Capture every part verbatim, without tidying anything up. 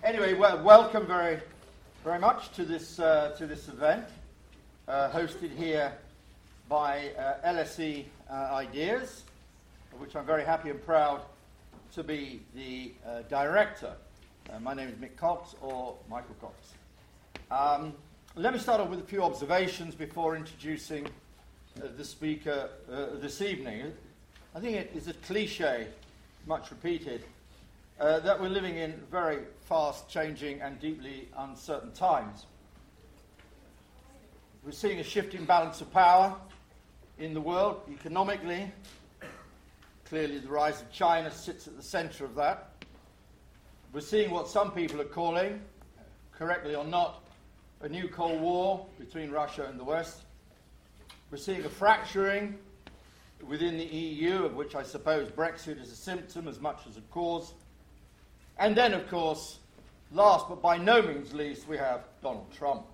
Anyway, well, welcome very, very much to this uh, to this event, uh, hosted here by uh, L S E uh, Ideas, of which I'm very happy and proud to be the uh, director. Uh, my name is Mick Cox, or Michael Cox. Um, let me start off with a few observations before introducing uh, the speaker uh, this evening. I think it is a cliche, much repeated, uh, that we're living in very fast-changing and deeply uncertain times. We're seeing a shifting balance of power in the world economically. Clearly, the rise of China sits at the center of that. We're seeing what some people are calling, correctly or not, a new Cold War between Russia and the West. We're seeing a fracturing within the E U, of which I suppose Brexit is a symptom as much as a cause. And then, of course, last but by no means least, we have Donald Trump.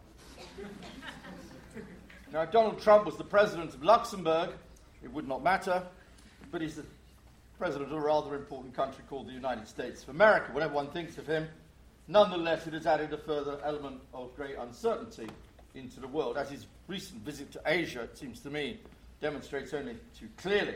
Now, if Donald Trump was the president of Luxembourg, it would not matter, but he's the president of a rather important country called the United States of America. Whatever one thinks of him, nonetheless, it has added a further element of great uncertainty into the world, as his recent visit to Asia, it seems to me, demonstrates only too clearly.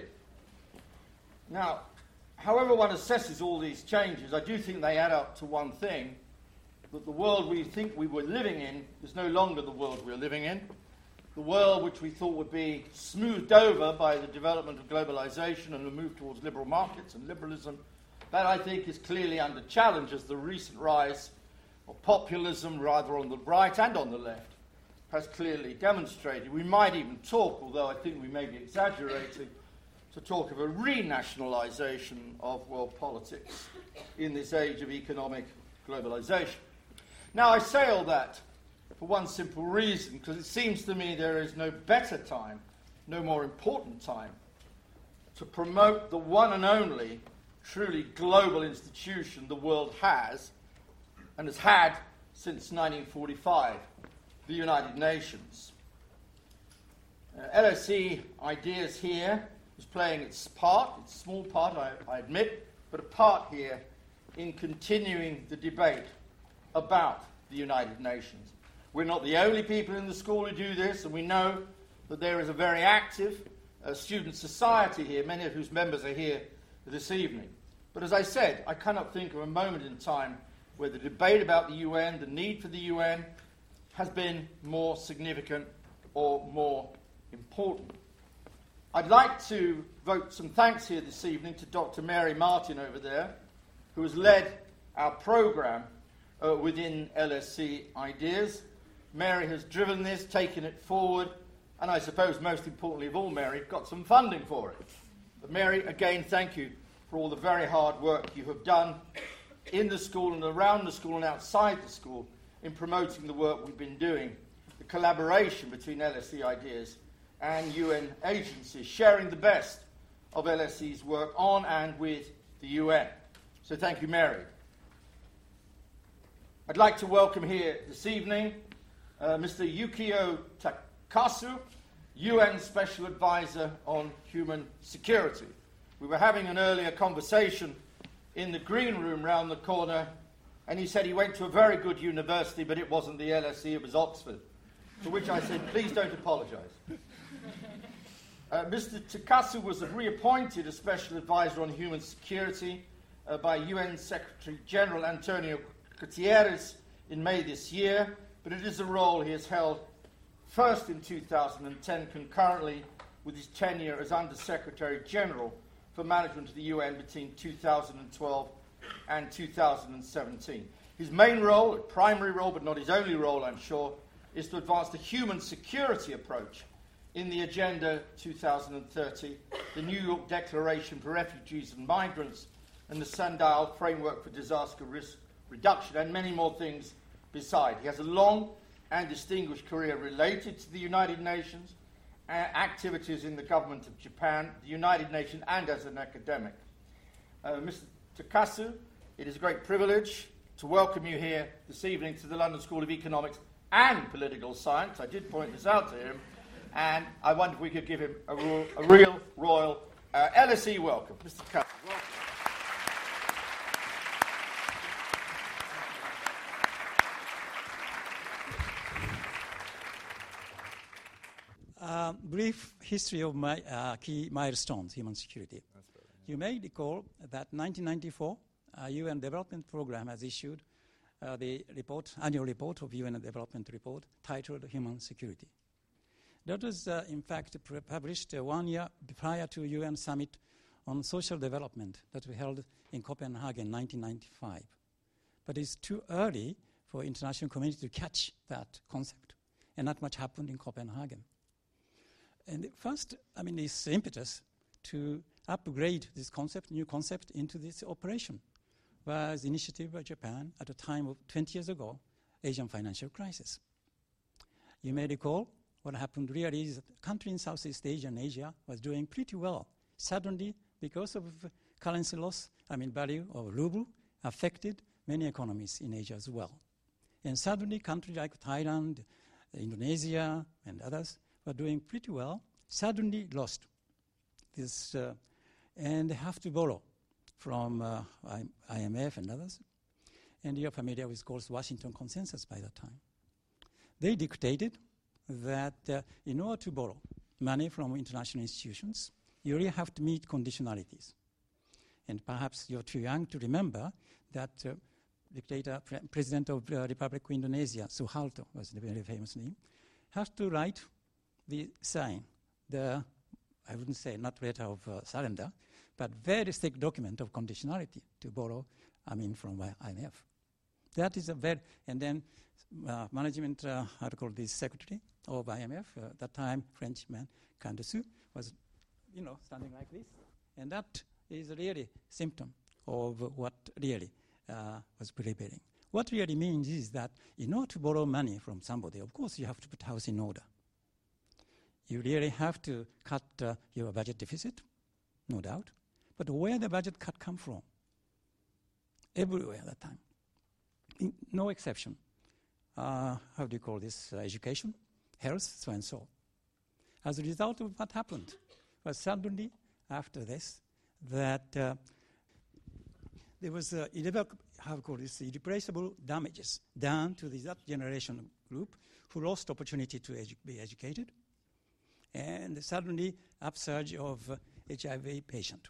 Now, however one assesses all these changes, I do think they add up to one thing, that the world we think we were living in is no longer the world we're living in. The world which we thought would be smoothed over by the development of globalization and the move towards liberal markets and liberalism, that I think is clearly under challenge as the recent rise of populism, rather on the right and on the left, has clearly demonstrated. We might even talk, although I think we may be exaggerating, to talk of a renationalization of world politics in this age of economic globalization. Now, I say all that for one simple reason, because it seems to me there is no better time, no more important time, to promote the one and only truly global institution the world has, and has had since nineteen forty-five, the United Nations. Uh, L S E Ideas here is playing its part, its small part, I, I admit, but a part here in continuing the debate about the United Nations. We're not the only people in the school who do this, and we know that there is a very active uh, student society here, many of whose members are here this evening. But as I said, I cannot think of a moment in time where the debate about the U N, the need for the U N, has been more significant or more important. I'd like to vote some thanks here this evening to Doctor Mary Martin over there, who has led our program uh, within L S E Ideas. Mary has driven this, taken it forward, and I suppose most importantly of all, Mary, got some funding for it. But Mary, again, thank you for all the very hard work you have done in the school and around the school and outside the school in promoting the work we've been doing, the collaboration between L S E Ideas and U N agencies, sharing the best of L S E's work on and with the U N. So thank you, Mary. I'd like to welcome here this evening uh, Mister Yukio Takasu, U N Special Advisor on Human Security. We were having an earlier conversation in the green room round the corner, and he said he went to a very good university, but it wasn't the L S E, it was Oxford. To which I said, please don't apologize. Uh, Mister Takasu was reappointed as Special Advisor on Human Security uh, by U N Secretary General Antonio Guterres in May this year, but it is a role he has held first in two thousand ten, concurrently with his tenure as Under-Secretary General for Management of the U N between two thousand twelve and two thousand seventeen. His main role, a primary role, but not his only role, I'm sure, is to advance the human security approach in the Agenda two thousand thirty, the New York Declaration for Refugees and Migrants, and the Sandal Framework for Disaster Risk Reduction, and many more things beside. He has a long and distinguished career related to the United Nations, uh, activities in the government of Japan, the United Nations, and as an academic. Uh, Mister Takasu, it is a great privilege to welcome you here this evening to the London School of Economics and Political Science. I did point this out to him, and I wonder if we could give him a, ro- a real royal uh, L S E welcome. Mister Takasu, welcome. uh, brief history of my uh, key milestones, human security. That's better, yeah. You may recall that nineteen ninety-four, uh, U N Development Program has issued uh, the report, annual report of U N Development Report titled Human Security. That was, uh, in fact, pre- published uh, one year prior to U N Summit on Social Development that we held in Copenhagen in nineteen ninety-five. But it's too early for international community to catch that concept, and not much happened in Copenhagen. And first, I mean, this impetus to upgrade this concept, new concept, into this operation was the initiative by Japan at a time of twenty years ago, Asian financial crisis. You may recall what happened really is that the country in Southeast Asia and Asia was doing pretty well. Suddenly, because of currency loss, I mean value of ruble, affected many economies in Asia as well. And suddenly, countries like Thailand, Indonesia, and others were doing pretty well, suddenly lost this, uh, and they have to borrow from uh, I M F and others. And you're familiar with, of course, Washington Consensus by that time. They dictated that uh, in order to borrow money from international institutions, you really have to meet conditionalities. And perhaps you're too young to remember that uh, dictator, pre- president of the uh, Republic of Indonesia, Suharto was the very famous name, has to write the sign, the, I wouldn't say not letter of uh, surrender, but very strict document of conditionality to borrow, I mean, from I M F. That is a very, and then uh, management, uh, how to call this, secretary of I M F, uh, at that time, Frenchman, Candace, was, you know, standing like this. And that is really symptom of what really uh, was prevailing. What really means is that in order to borrow money from somebody, of course, you have to put house in order. You really have to cut uh, your budget deficit, no doubt. But where the budget cut come from? Everywhere at that time. In, no exception. Uh, how do you call this? Uh, education, health, so and so. As a result of what happened, was suddenly after this that uh, there was uh, irrevoc- how do you call this? irreplaceable damages done to the, that generation group who lost opportunity to edu- be educated, and suddenly upsurge of uh, H I V patient.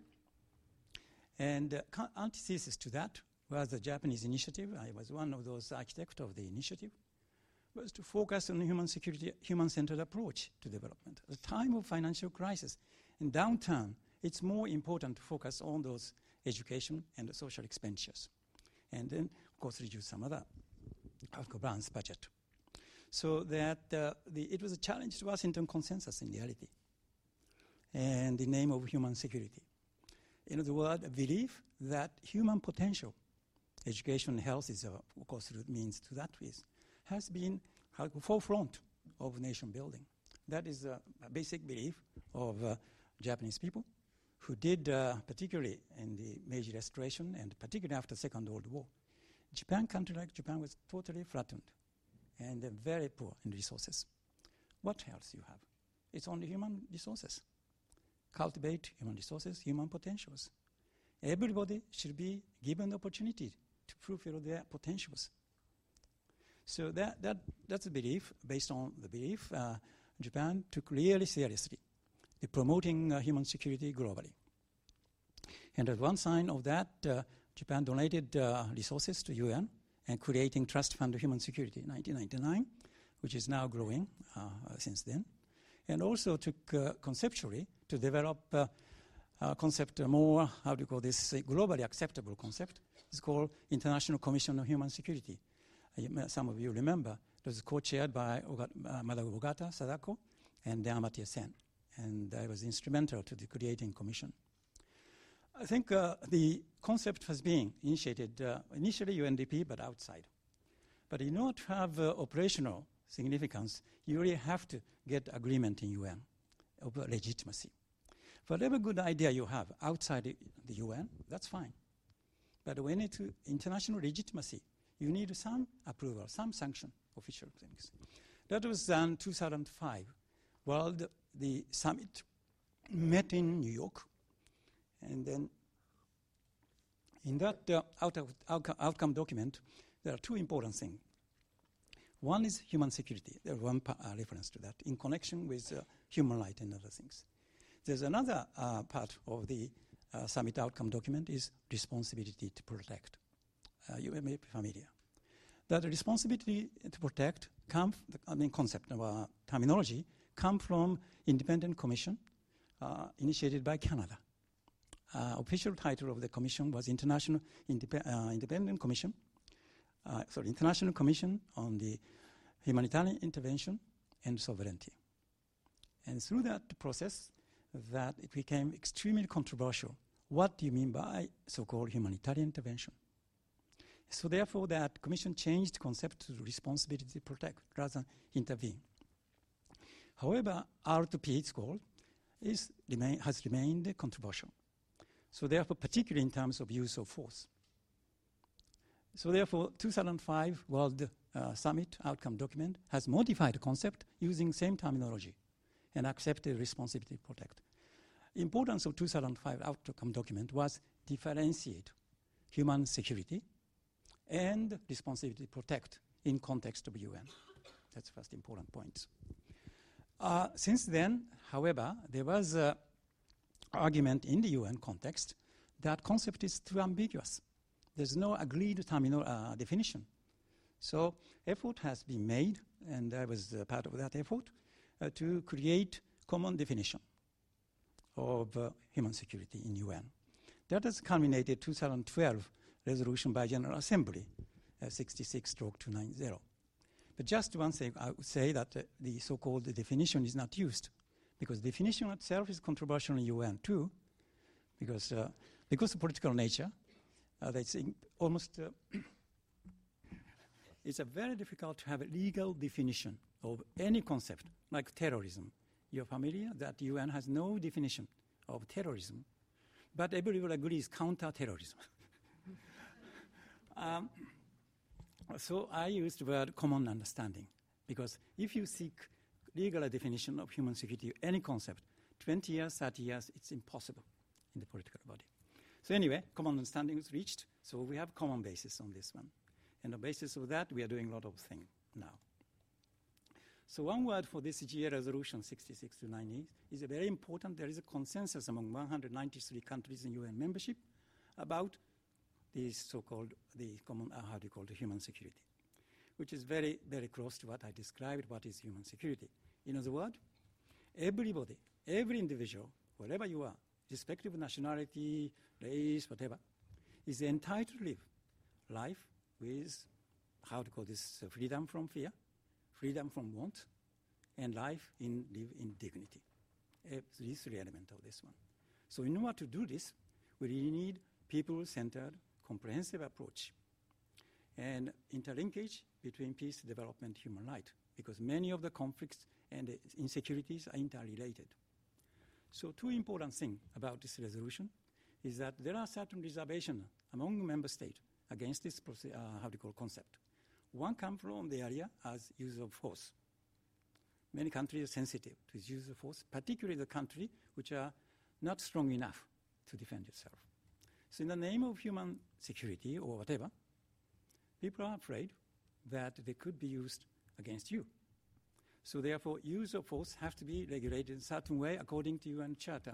And uh, antithesis to that was the Japanese initiative. I was one of those architects of the initiative, was to focus on human security, human-centered approach to development. At the time of financial crisis, in downturn, it's more important to focus on those education and social expenditures. And then, of course, reduce some other balance budget. So that uh, the, it was a challenge to Washington Consensus in reality, and the name of human security. In other words, a belief that human potential, education and health is, uh, of course, means to that is, has been at the forefront of nation building. That is uh, a basic belief of uh, Japanese people who did, uh, particularly in the Meiji Restoration and particularly after the Second World War. Japan, country like Japan, was totally flattened and uh, very poor in resources. What else you have? It's only human resources. Cultivate human resources, human potentials. Everybody should be given the opportunity to fulfill their potentials. So that, that that's a belief, based on the belief, uh, Japan took really seriously the promoting uh, human security globally. And as one sign of that, uh, Japan donated uh, resources to U N and creating Trust Fund of Human Security in nineteen ninety-nine, which is now growing uh, since then. And also took uh, conceptually to develop uh, a concept, uh, more, how do you call this, a globally acceptable concept. It's called International Commission on Human Security. Uh, some of you remember, it was co-chaired by Oga, uh, Madam Ogata Sadako and Amartya Sen. And I was instrumental to the creating commission. I think uh, the concept has been initiated, uh, initially U N D P, but outside. But in order to have uh, operational significance, you really have to get agreement in U N of legitimacy. Whatever good idea you have outside the U N, that's fine. But when it's international legitimacy, you need some approval, some sanction, official things. That was done in two thousand five. Well, the, the summit met in New York, and then in that uh, out of, out, outcome document, there are two important things. One is human security. There's one pa- uh, reference to that in connection with uh, human rights and other things. There's another uh, part of the uh, summit outcome document is responsibility to protect. Uh, you may be familiar. That responsibility to protect come, I mean, concept of uh, terminology come from independent commission uh, initiated by Canada. Uh, official title of the commission was International Indep- uh, Independent Commission. Uh, sorry, International Commission on the Humanitarian Intervention and Sovereignty. And through that process, that it became extremely controversial. What do you mean by so-called humanitarian intervention? So therefore, that commission changed the concept to responsibility to protect rather than intervene. However, R two P, it's called, is remain, has remained controversial. So therefore, particularly in terms of use of force. So therefore, two thousand five World uh, Summit Outcome Document has modified the concept using same terminology and accepted responsibility to protect. Importance of two thousand five Outcome Document was differentiate human security and responsibility to protect in context of U N. That's first important point. Uh, since then, however, there was an argument in the U N context that concept is too ambiguous. There's no agreed terminal uh, definition. So effort has been made, and I was uh, part of that effort, uh, to create common definition of uh, human security in U N. That has culminated two thousand twelve resolution by General Assembly, uh, sixty-six stroke two ninety. But just one thing, I would say that uh, the so-called definition is not used, because definition itself is controversial in U N too, because uh, because of political nature, uh, it's in almost uh, it's a very difficult to have a legal definition of any concept like terrorism. You're familiar that U N has no definition of terrorism, but everyone agrees counter-terrorism. um, so I used the word common understanding, because if you seek legal definition of human security, any concept, twenty years, thirty years, it's impossible in the political body. So anyway, common understanding is reached, so we have common basis on this one. And on the basis of that, we are doing a lot of things now. So one word for this G A resolution sixty-six to ninety is very important. There is a consensus among one hundred ninety-three countries in U N membership about the so-called, the common, uh, how do you call it, human security, which is very, very close to what I described, what is human security. In other words, everybody, every individual, wherever you are, irrespective of nationality, race, whatever, is entitled to live life with, how to call this, uh, freedom from fear, freedom from want, and life in live in dignity. Uh, these three elements of this one. So in order to do this, we really need people-centered, comprehensive approach and interlinkage between peace, development, human rights, because many of the conflicts and uh, insecurities are interrelated. So two important things about this resolution is that there are certain reservations among member states against this uh, how do you call concept. One comes from the area as use of force. Many countries are sensitive to use of force, particularly the countries which are not strong enough to defend itself. So in the name of human security or whatever, people are afraid that they could be used against you. So therefore, use of force have to be regulated in a certain way according to U N Charter.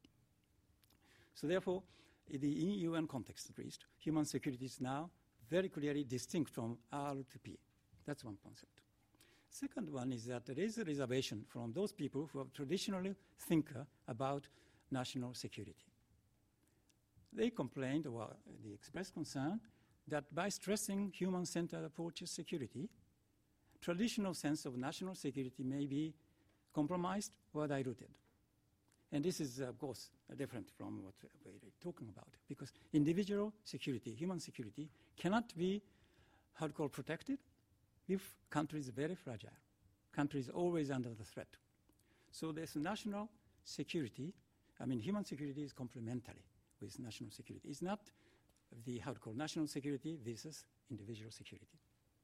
So therefore, in the U N context at least, human security is now very clearly distinct from R two P. That's one concept. Second one is that there is a reservation from those people who have traditionally think about national security. They complained, or they expressed concern, that by stressing human-centered approach to security, traditional sense of national security may be compromised or diluted. And this is, of course, different from what we're talking about, because individual security, human security, cannot be, how to call, protected if country is very fragile. Country is always under the threat. So this national security, I mean, human security is complementary with national security. It's not the, how to call, national security versus individual security.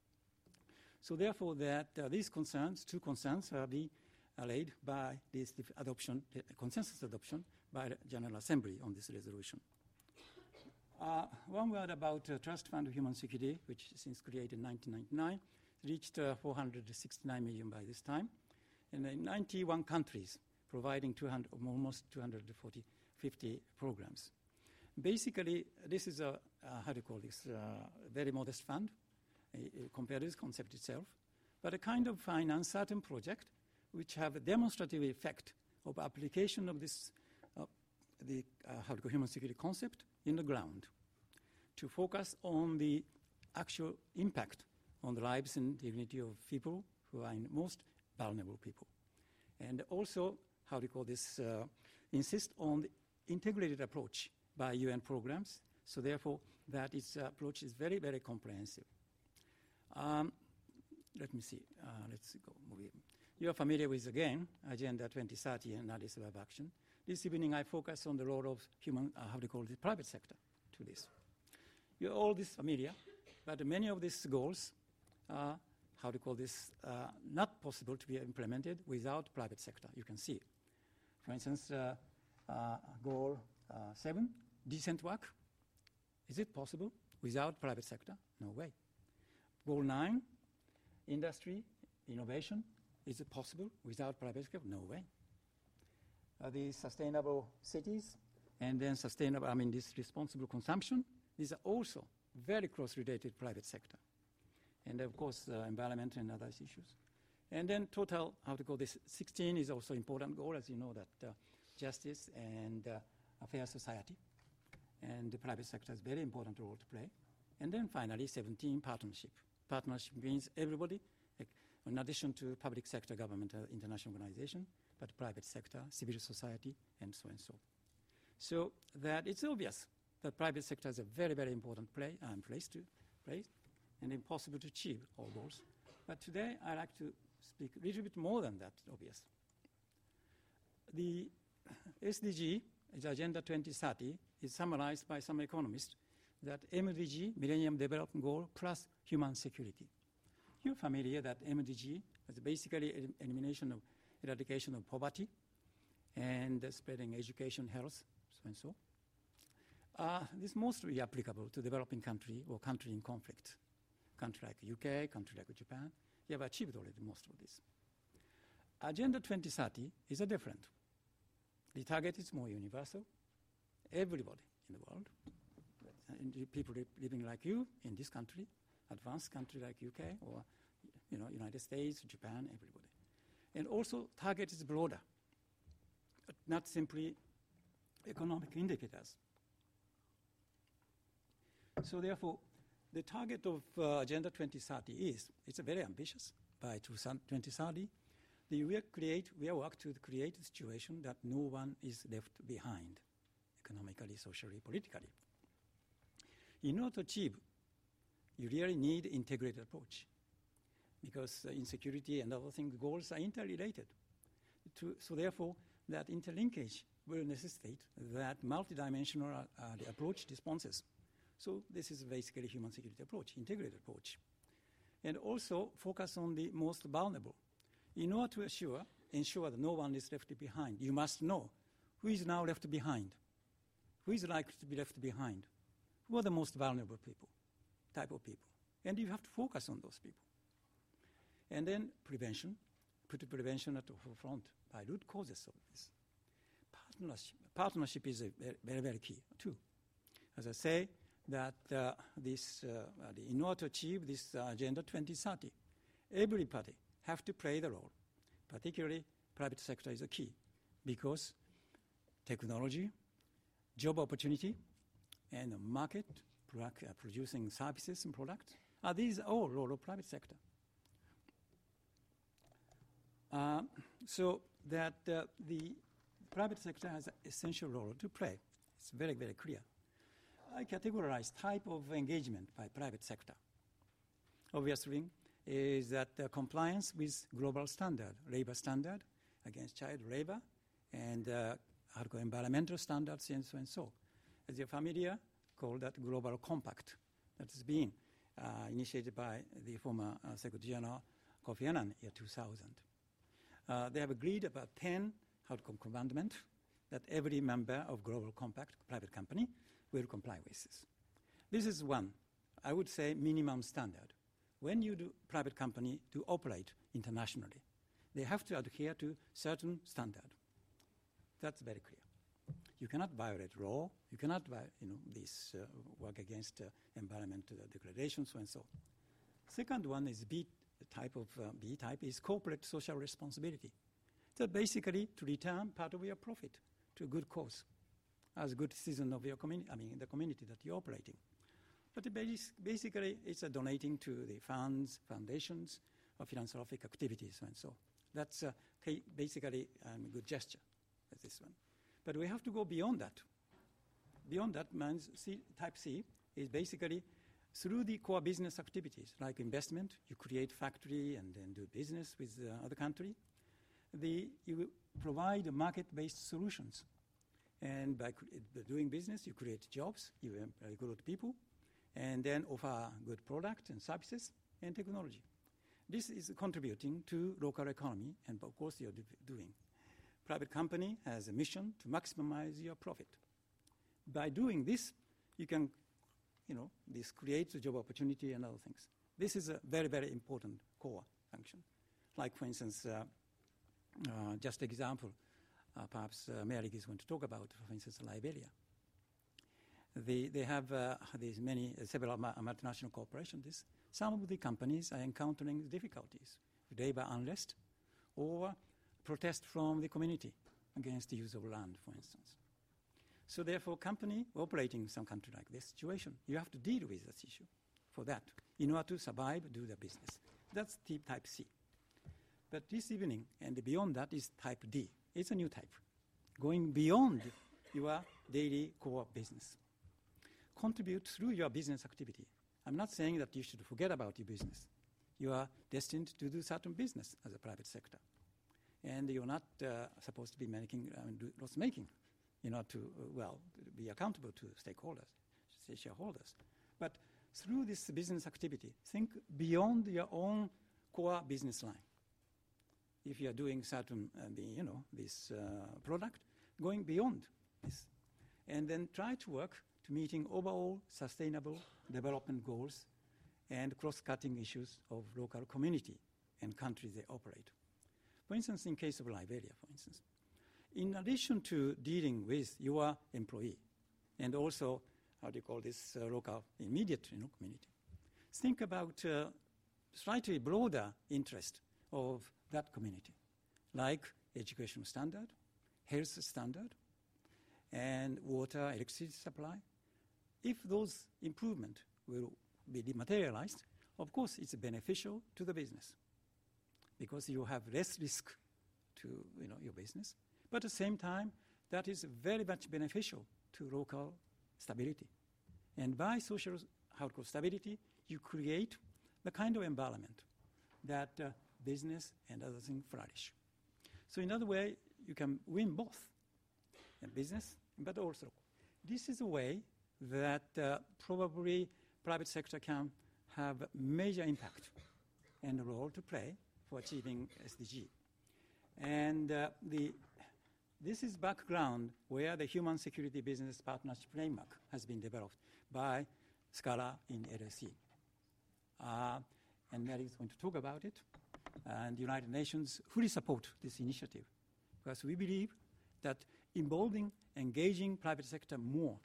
So therefore, that uh, these concerns, two concerns, are being allayed by this adoption, uh, consensus adoption by the General Assembly on this resolution. Uh, one word about uh, Trust Fund of Human Security, which since created in nineteen ninety-nine, reached uh, four hundred sixty-nine million by this time, and in ninety-one countries, providing two hundred, almost two hundred forty, fifty programs. Basically, this is a, uh, how do you call this, uh, very modest fund uh, compared to this concept itself, but a kind of finance certain project which have a demonstrative effect of application of this, uh, the uh, how to call human security concept in the ground, to focus on the actual impact on the lives and dignity of people who are in most vulnerable people. And also, how do you call this, uh, insist on the integrated approach by U N programs, so therefore that its approach is very, very comprehensive. Um, let me see, uh, let's go. You are familiar with, again, Agenda twenty thirty and Addis Ababa Action. This evening I focus on the role of human, uh, how do you call it, private sector to this. You're all this familiar, but many of these goals are, how do you call this, uh, not possible to be implemented without private sector. You can see. For instance, uh, uh, goal uh, seven, decent work. Is it possible without private sector? No way. Goal nine, industry, innovation. Is it possible without private sector? No way. Uh, the sustainable cities, and then sustainable, I mean, this responsible consumption. These are also very close related to private sector. And of course, uh, environment and other issues. And then total, how to call this, sixteen is also important goal, as you know, that uh, justice and uh, a fair society. And the private sector has very important role to play. And then finally, seventeen, partnership. Partnership means everybody, like, in addition to public sector, government, uh, international organization, but private sector, civil society, and so and so. So that it's obvious that private sector is a very, very important play, um, place to play, and impossible to achieve all goals. But today, I'd like to speak a little bit more than that, obvious. The S D G, the Agenda twenty thirty, is summarized by some economists that M D G, Millennium Development Goal, plus human security. You're familiar that M D G is basically elimination of, eradication of poverty and uh, spreading education, health, so and so. Uh, this is mostly applicable to developing country or country in conflict. Country like U K, country like Japan, you have achieved already most of this. Agenda twenty thirty is a different. The target is more universal. Everybody in the world, and people living like you in this country, advanced country like U K or you know, United States, Japan, everybody. And also target is broader, not simply economic indicators. So therefore, the target of uh, Agenda twenty thirty is, it's a very ambitious, by twenty thirty, the we create, we work to create a situation that no one is left behind, economically, socially, politically. In order to achieve, you really need integrated approach, because uh, insecurity and other things, goals are interrelated. To, so therefore, that interlinkage will necessitate that multidimensional uh, the approach responses. So this is basically human security approach, integrated approach. And also focus on the most vulnerable. In order to assure, ensure that no one is left behind, you must know who is now left behind, who is likely to be left behind, who are the most vulnerable people, type of people. And you have to focus on those people. And then prevention, put prevention at the forefront by root causes of this. Partnership, partnership is a very, very, very key too. As I say, that uh, this, uh, in order to achieve this uh, Agenda twenty thirty, every party have to play the role. Particularly, private sector is a key because technology, job opportunity, and market, product, uh, producing services and products, are these all role of private sector. Uh, so that uh, the private sector has an essential role to play. It's very, very clear. I categorize type of engagement by private sector. Obviously, is that uh, compliance with global standard, labor standard against child labor, and uh, environmental standards, and so and so. As you're familiar, called that Global Compact that has been uh, initiated by the former uh, Secretary General Kofi Annan in year two thousand. Uh, they have agreed about ten outcome commandments that every member of Global Compact, private company, will comply with this. This is one, I would say, minimum standard when you do private company to operate internationally, they have to adhere to certain standard. That's very clear. You cannot violate law. You cannot, you know, this uh, work against uh, environmental declarations and so on. Second one is B type of uh, B type is corporate social responsibility. So basically to return part of your profit to a good cause, as a good citizen of your community. I mean, the community that you're operating. But it bas basically, it's a donating to the funds, foundations, or philanthropic activities and so on. That's uh, basically um, a good gesture. That's this one. But we have to go beyond that. Beyond that means C, type C is basically through the core business activities, like investment, you create factory and then do business with the other country. The, you provide market-based solutions. And by doing business, you create jobs, you recruit people, and then offer good product and services and technology. This is contributing to local economy, and of course you're do doing. Private company has a mission to maximize your profit. By doing this, you can, you know, this creates a job opportunity and other things. This is a very, very important core function. Like, for instance, uh, uh, just example, uh, perhaps uh, Mary is going to talk about, for instance, Liberia. They, they have uh, these many, uh, several multinational corporations. This, some of the companies are encountering difficulties, labor unrest, or protest from the community against the use of land, for instance. So therefore, company operating in some country like this situation, you have to deal with this issue for that in order to survive, do the business. That's type C. But this evening, and beyond that, is type D. It's a new type, going beyond your daily core business. Contribute through your business activity. I'm not saying that you should forget about your business. You are destined to do certain business as a private sector. And you're not uh, supposed to be making uh, do loss making, you know, to, uh, well, be accountable to stakeholders, shareholders. But through this business activity, think beyond your own core business line. If you are doing certain, uh, the, you know, this uh, product, going beyond this. And then try to work to meeting overall sustainable development goals and cross-cutting issues of local community and countries they operate. For instance, in case of Liberia, for instance, in addition to dealing with your employee and also, how do you call this, uh, local immediate you know, community, think about uh, slightly broader interest of that community, like education standard, health standard, and water, electricity supply. If those improvements will be materialized, of course, it's beneficial to the business because you have less risk to you know, your business. But at the same time, that is very much beneficial to local stability. And by social how stability, you create the kind of environment that uh, business and other things flourish. So in other way, you can win both in business, but also this is a way that uh, probably private sector can have major impact and a role to play for achieving S D G. And uh, the, this is background where the Human Security Business Partnership Framework has been developed by Scala in L S E. Uh, and Mary is going to talk about it. And the United Nations fully support this initiative because we believe that involving, engaging private sector more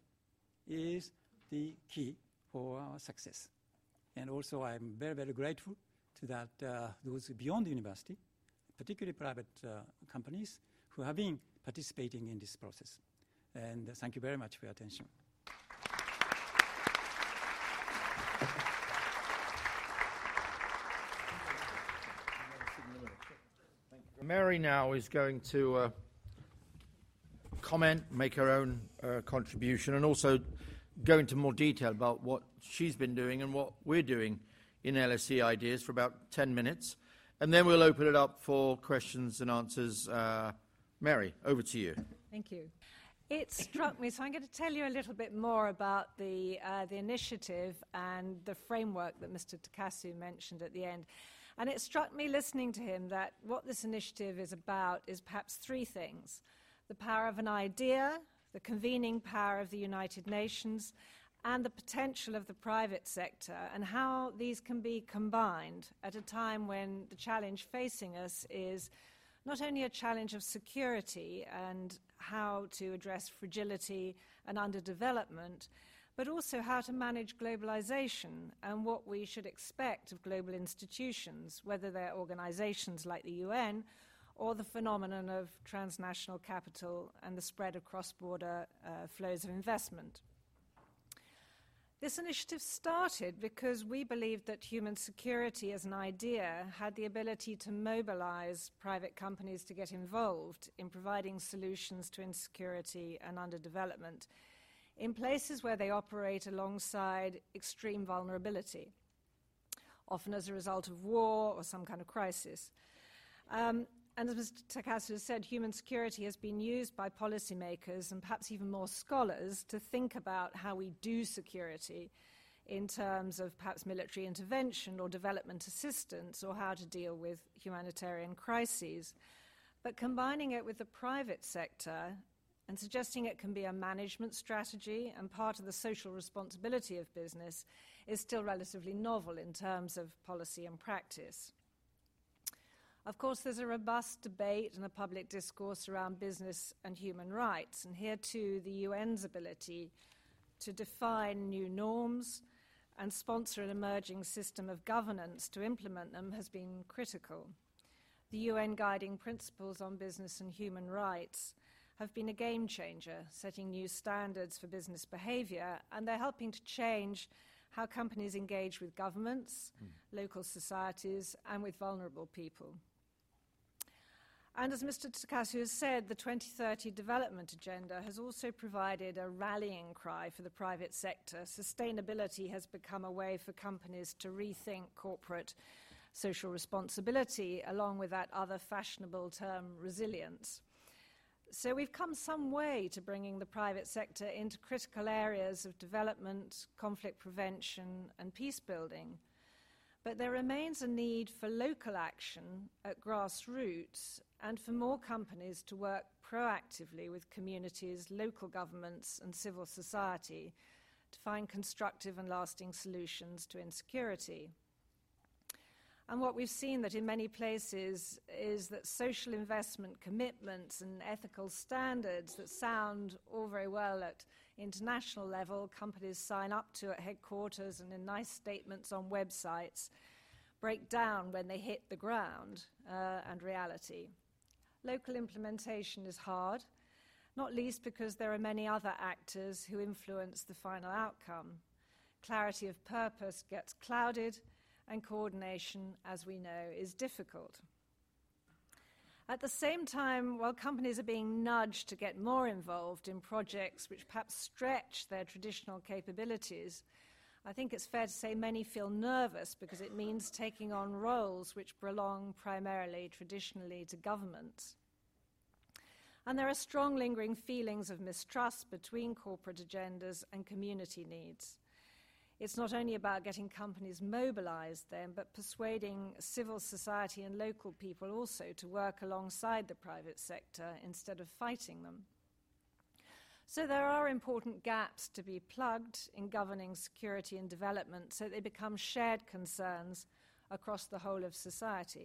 is the key for our success. And also I'm very, very grateful to that uh, those beyond the university, particularly private uh, companies who have been participating in this process. And uh, thank you very much for your attention. Mary now is going to uh, comment, make her own uh, contribution, and also go into more detail about what she's been doing and what we're doing in L S E Ideas for about ten minutes. And then we'll open it up for questions and answers. Uh, Mary, over to you. Thank you. It struck me, so I'm going to tell you a little bit more about the, uh, the initiative and the framework that Mister Takasu mentioned at the end. And it struck me listening to him that what this initiative is about is perhaps three things: the power of an idea, the convening power of the United Nations, and the potential of the private sector, and how these can be combined at a time when the challenge facing us is not only a challenge of security and how to address fragility and underdevelopment, but also how to manage globalization and what we should expect of global institutions, whether they're organizations like the U N or the phenomenon of transnational capital and the spread of cross-border uh, flows of investment. This initiative started because we believed that human security as an idea had the ability to mobilize private companies to get involved in providing solutions to insecurity and underdevelopment in places where they operate alongside extreme vulnerability, often as a result of war or some kind of crisis. Um, and as Mister Takasu said, human security has been used by policymakers and perhaps even more scholars to think about how we do security in terms of perhaps military intervention or development assistance, or how to deal with humanitarian crises. But combining it with the private sector and suggesting it can be a management strategy and part of the social responsibility of business is still relatively novel in terms of policy and practice. Of course, there's a robust debate and a public discourse around business and human rights, and here too the U N's ability to define new norms and sponsor an emerging system of governance to implement them has been critical. The U N guiding principles on business and human rights have been a game changer, setting new standards for business behavior, and they're helping to change how companies engage with governments, mm. local societies, and with vulnerable people. And as Mister Takasu has said, the twenty thirty Development Agenda has also provided a rallying cry for the private sector. Sustainability has become a way for companies to rethink corporate social responsibility, along with that other fashionable term, resilience. So we've come some way to bringing the private sector into critical areas of development, conflict prevention, and peace building. But there remains a need for local action at grassroots and for more companies to work proactively with communities, local governments, and civil society to find constructive and lasting solutions to insecurity. And what we've seen that in many places is that social investment commitments and ethical standards that sound all very well at international level, companies sign up to at headquarters and in nice statements on websites, break down when they hit the ground uh, and reality. Local implementation is hard, not least because there are many other actors who influence the final outcome. Clarity of purpose gets clouded, and coordination, as we know, is difficult. At the same time, while companies are being nudged to get more involved in projects which perhaps stretch their traditional capabilities, I think it's fair to say many feel nervous because it means taking on roles which belong primarily, traditionally, to governments. And there are strong lingering feelings of mistrust between corporate agendas and community needs. It's not only about getting companies mobilized then, but persuading civil society and local people also to work alongside the private sector instead of fighting them. So there are important gaps to be plugged in governing security and development so they become shared concerns across the whole of society.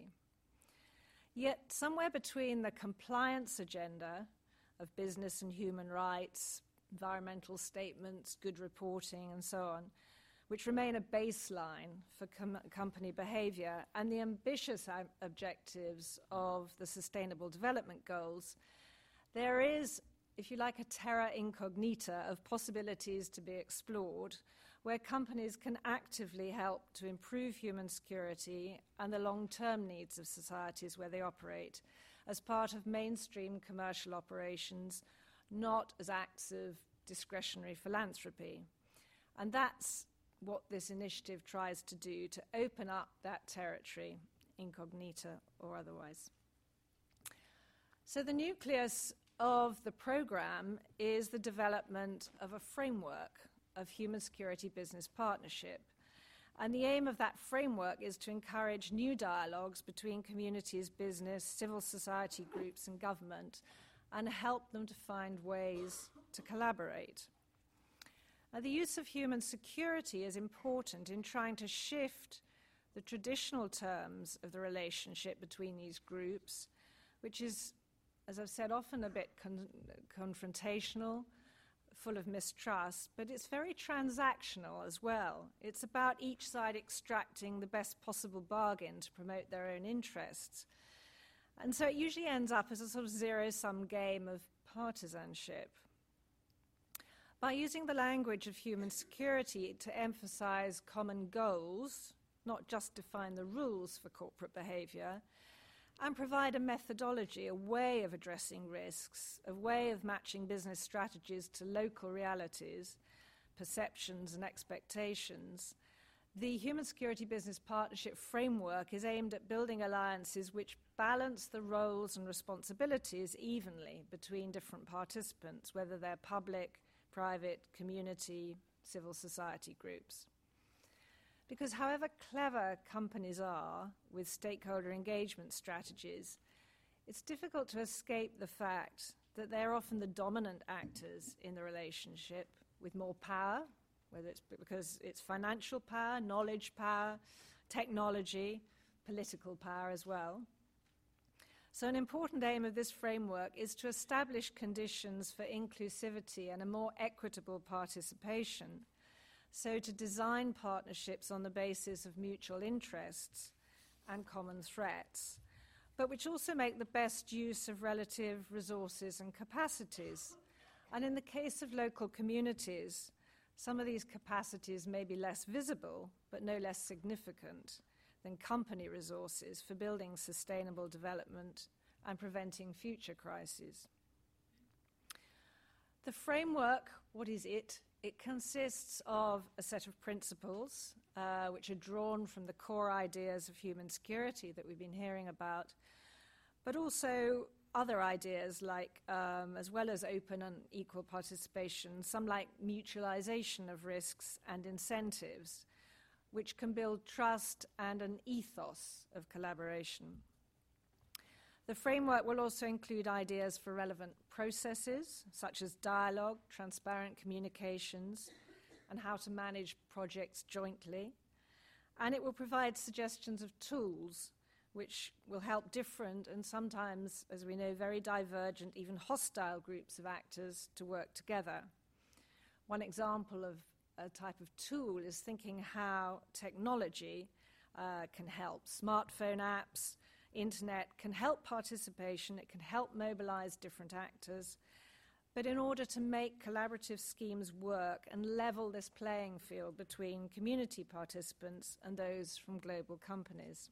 Yet somewhere between the compliance agenda of business and human rights, environmental statements, good reporting, and so on, which remain a baseline for com- company behavior, and the ambitious ab- objectives of the Sustainable Development Goals, there is, if you like, a terra incognita of possibilities to be explored, where companies can actively help to improve human security and the long-term needs of societies where they operate, as part of mainstream commercial operations, not as acts of discretionary philanthropy. And that's what this initiative tries to do, to open up that territory, incognita or otherwise. So the nucleus of the program is the development of a framework of human security business partnership. And the aim of that framework is to encourage new dialogues between communities, business, civil society groups, and government, and help them to find ways to collaborate. Uh, the use of human security is important in trying to shift the traditional terms of the relationship between these groups, which is, as I've said, often a bit con- confrontational, full of mistrust, but it's very transactional as well. It's about each side extracting the best possible bargain to promote their own interests. And so it usually ends up as a sort of zero-sum game of partisanship. By using the language of human security to emphasize common goals, not just define the rules for corporate behavior, and provide a methodology, a way of addressing risks, a way of matching business strategies to local realities, perceptions and expectations, the Human Security Business Partnership framework is aimed at building alliances which balance the roles and responsibilities evenly between different participants, whether they're public, private, community, civil society groups. Because however clever companies are with stakeholder engagement strategies, it's difficult to escape the fact that they're often the dominant actors in the relationship with more power, whether it's because it's financial power, knowledge power, technology, political power as well. So an important aim of this framework is to establish conditions for inclusivity and a more equitable participation. So to design partnerships on the basis of mutual interests and common threats, but which also make the best use of relative resources and capacities. And in the case of local communities, some of these capacities may be less visible, but no less significant than company resources for building sustainable development and preventing future crises. The framework, what is it? It consists of a set of principles uh, which are drawn from the core ideas of human security that we've been hearing about, but also other ideas like, um, as well as open and equal participation, some like mutualization of risks and incentives, which can build trust and an ethos of collaboration. The framework will also include ideas for relevant processes, such as dialogue, transparent communications, and how to manage projects jointly. And it will provide suggestions of tools which will help different and sometimes, as we know, very divergent, even hostile groups of actors to work together. One example of a type of tool is thinking how technology uh, can help. Smartphone apps, internet can help participation, it can help mobilize different actors, but in order to make collaborative schemes work and level this playing field between community participants and those from global companies.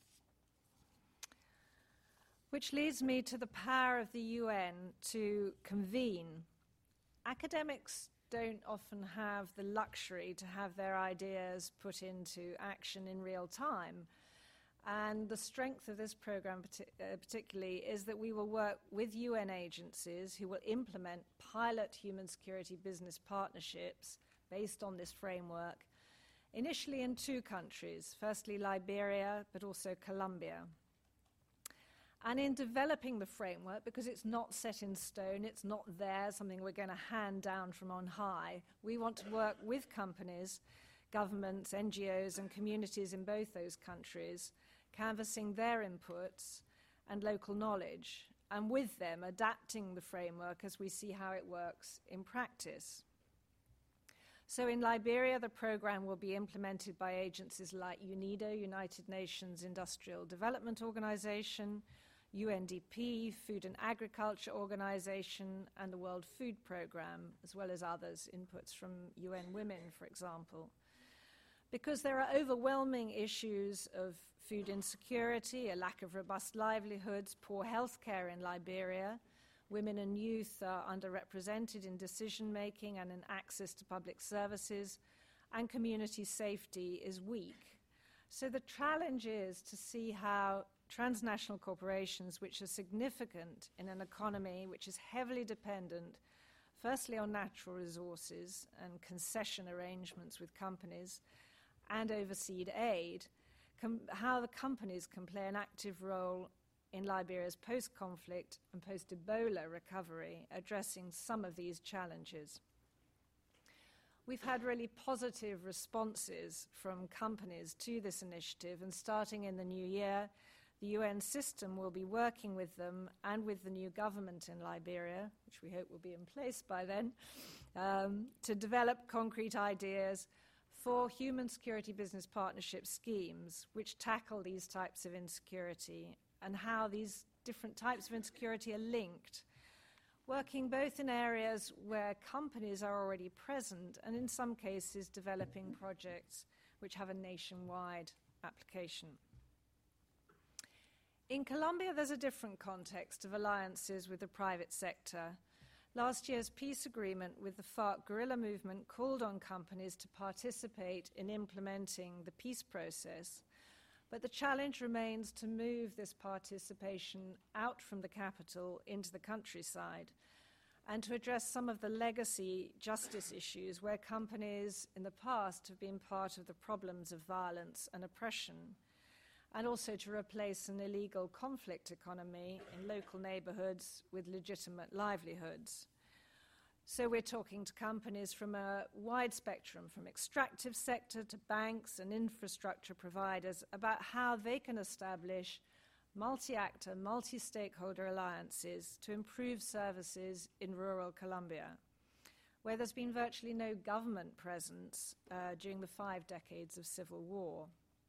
Which leads me to the power of the U N to convene. Academics don't often have the luxury to have their ideas put into action in real time. And the strength of this program partic- uh, particularly is that we will work with U N agencies who will implement pilot human security business partnerships based on this framework, initially in two countries, firstly Liberia, but also Colombia. And in developing the framework, because it's not set in stone, it's not there, something we're going to hand down from on high, we want to work with companies, governments, N G Os, and communities in both those countries, canvassing their inputs and local knowledge, and with them adapting the framework as we see how it works in practice. So in Liberia, the program will be implemented by agencies like UNIDO, United Nations Industrial Development Organization, U N D P, Food and Agriculture Organization, and the World Food Programme, as well as others, inputs from U N Women, for example. Because there are overwhelming issues of food insecurity, a lack of robust livelihoods, poor health care in Liberia. Women and youth are underrepresented in decision-making and in access to public services, and community safety is weak. So the challenge is to see how transnational corporations, which are significant in an economy which is heavily dependent, firstly on natural resources and concession arrangements with companies, and overseas aid, com- how the companies can play an active role in Liberia's post-conflict and post-Ebola recovery, addressing some of these challenges. we've had really positive responses from companies to this initiative, and starting in the new year, the U N system will be working with them and with the new government in Liberia, which we hope will be in place by then, um, to develop concrete ideas for human security business partnership schemes which tackle these types of insecurity and how these different types of insecurity are linked, working both in areas where companies are already present and in some cases developing projects which have a nationwide application. In Colombia, there's a different context of alliances with the private sector. Last year's peace agreement with the FARC guerrilla movement called on companies to participate in implementing the peace process, but the challenge remains to move this participation out from the capital into the countryside and to address some of the legacy justice issues where companies in the past have been part of the problems of violence and oppression, and also to replace an illegal conflict economy in local neighborhoods with legitimate livelihoods. So we're talking to companies from a wide spectrum, from extractive sector to banks and infrastructure providers, about how they can establish multi-actor, multi-stakeholder alliances to improve services in rural Colombia, where there's been virtually no government presence uh, during the five decades of civil war.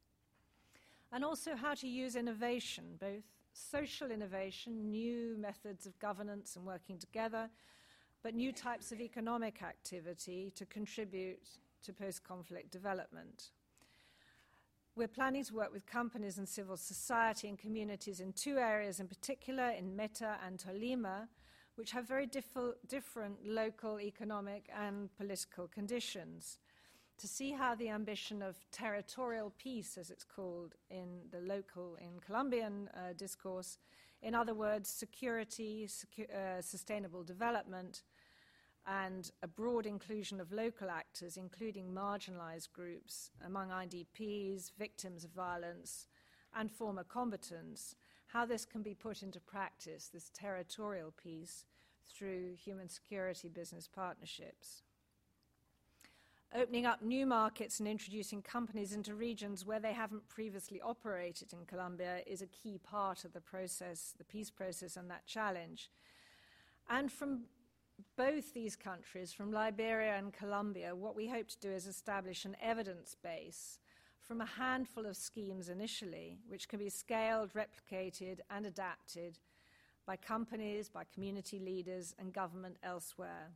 And also how to use innovation, both social innovation, new methods of governance and working together, but new types of economic activity to contribute to post-conflict development. We're planning to work with companies and civil society and communities in two areas in particular, in Meta and Tolima, which have very diff- different local economic and political conditions, to see how the ambition of territorial peace, as it's called in the local, in Colombian uh, discourse, in other words, security, secu- uh, sustainable development, and a broad inclusion of local actors, including marginalized groups among I D Ps, victims of violence, and former combatants, how this can be put into practice, this territorial peace, through human security business partnerships. Opening up new markets and introducing companies into regions where they haven't previously operated in Colombia is a key part of the process, the peace process, and that challenge. And from both these countries, from Liberia and Colombia, what we hope to do is establish an evidence base from a handful of schemes initially, which can be scaled, replicated, and adapted by companies, by community leaders, and government elsewhere.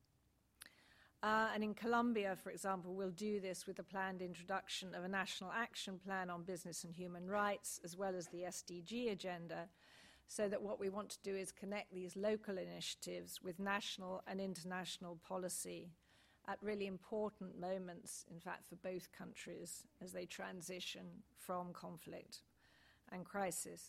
Uh, and in Colombia, for example, we'll do this with the planned introduction of a national action plan on business and human rights, as well as the S D G agenda, so that what we want to do is connect these local initiatives with national and international policy at really important moments, in fact, for both countries as they transition from conflict and crisis.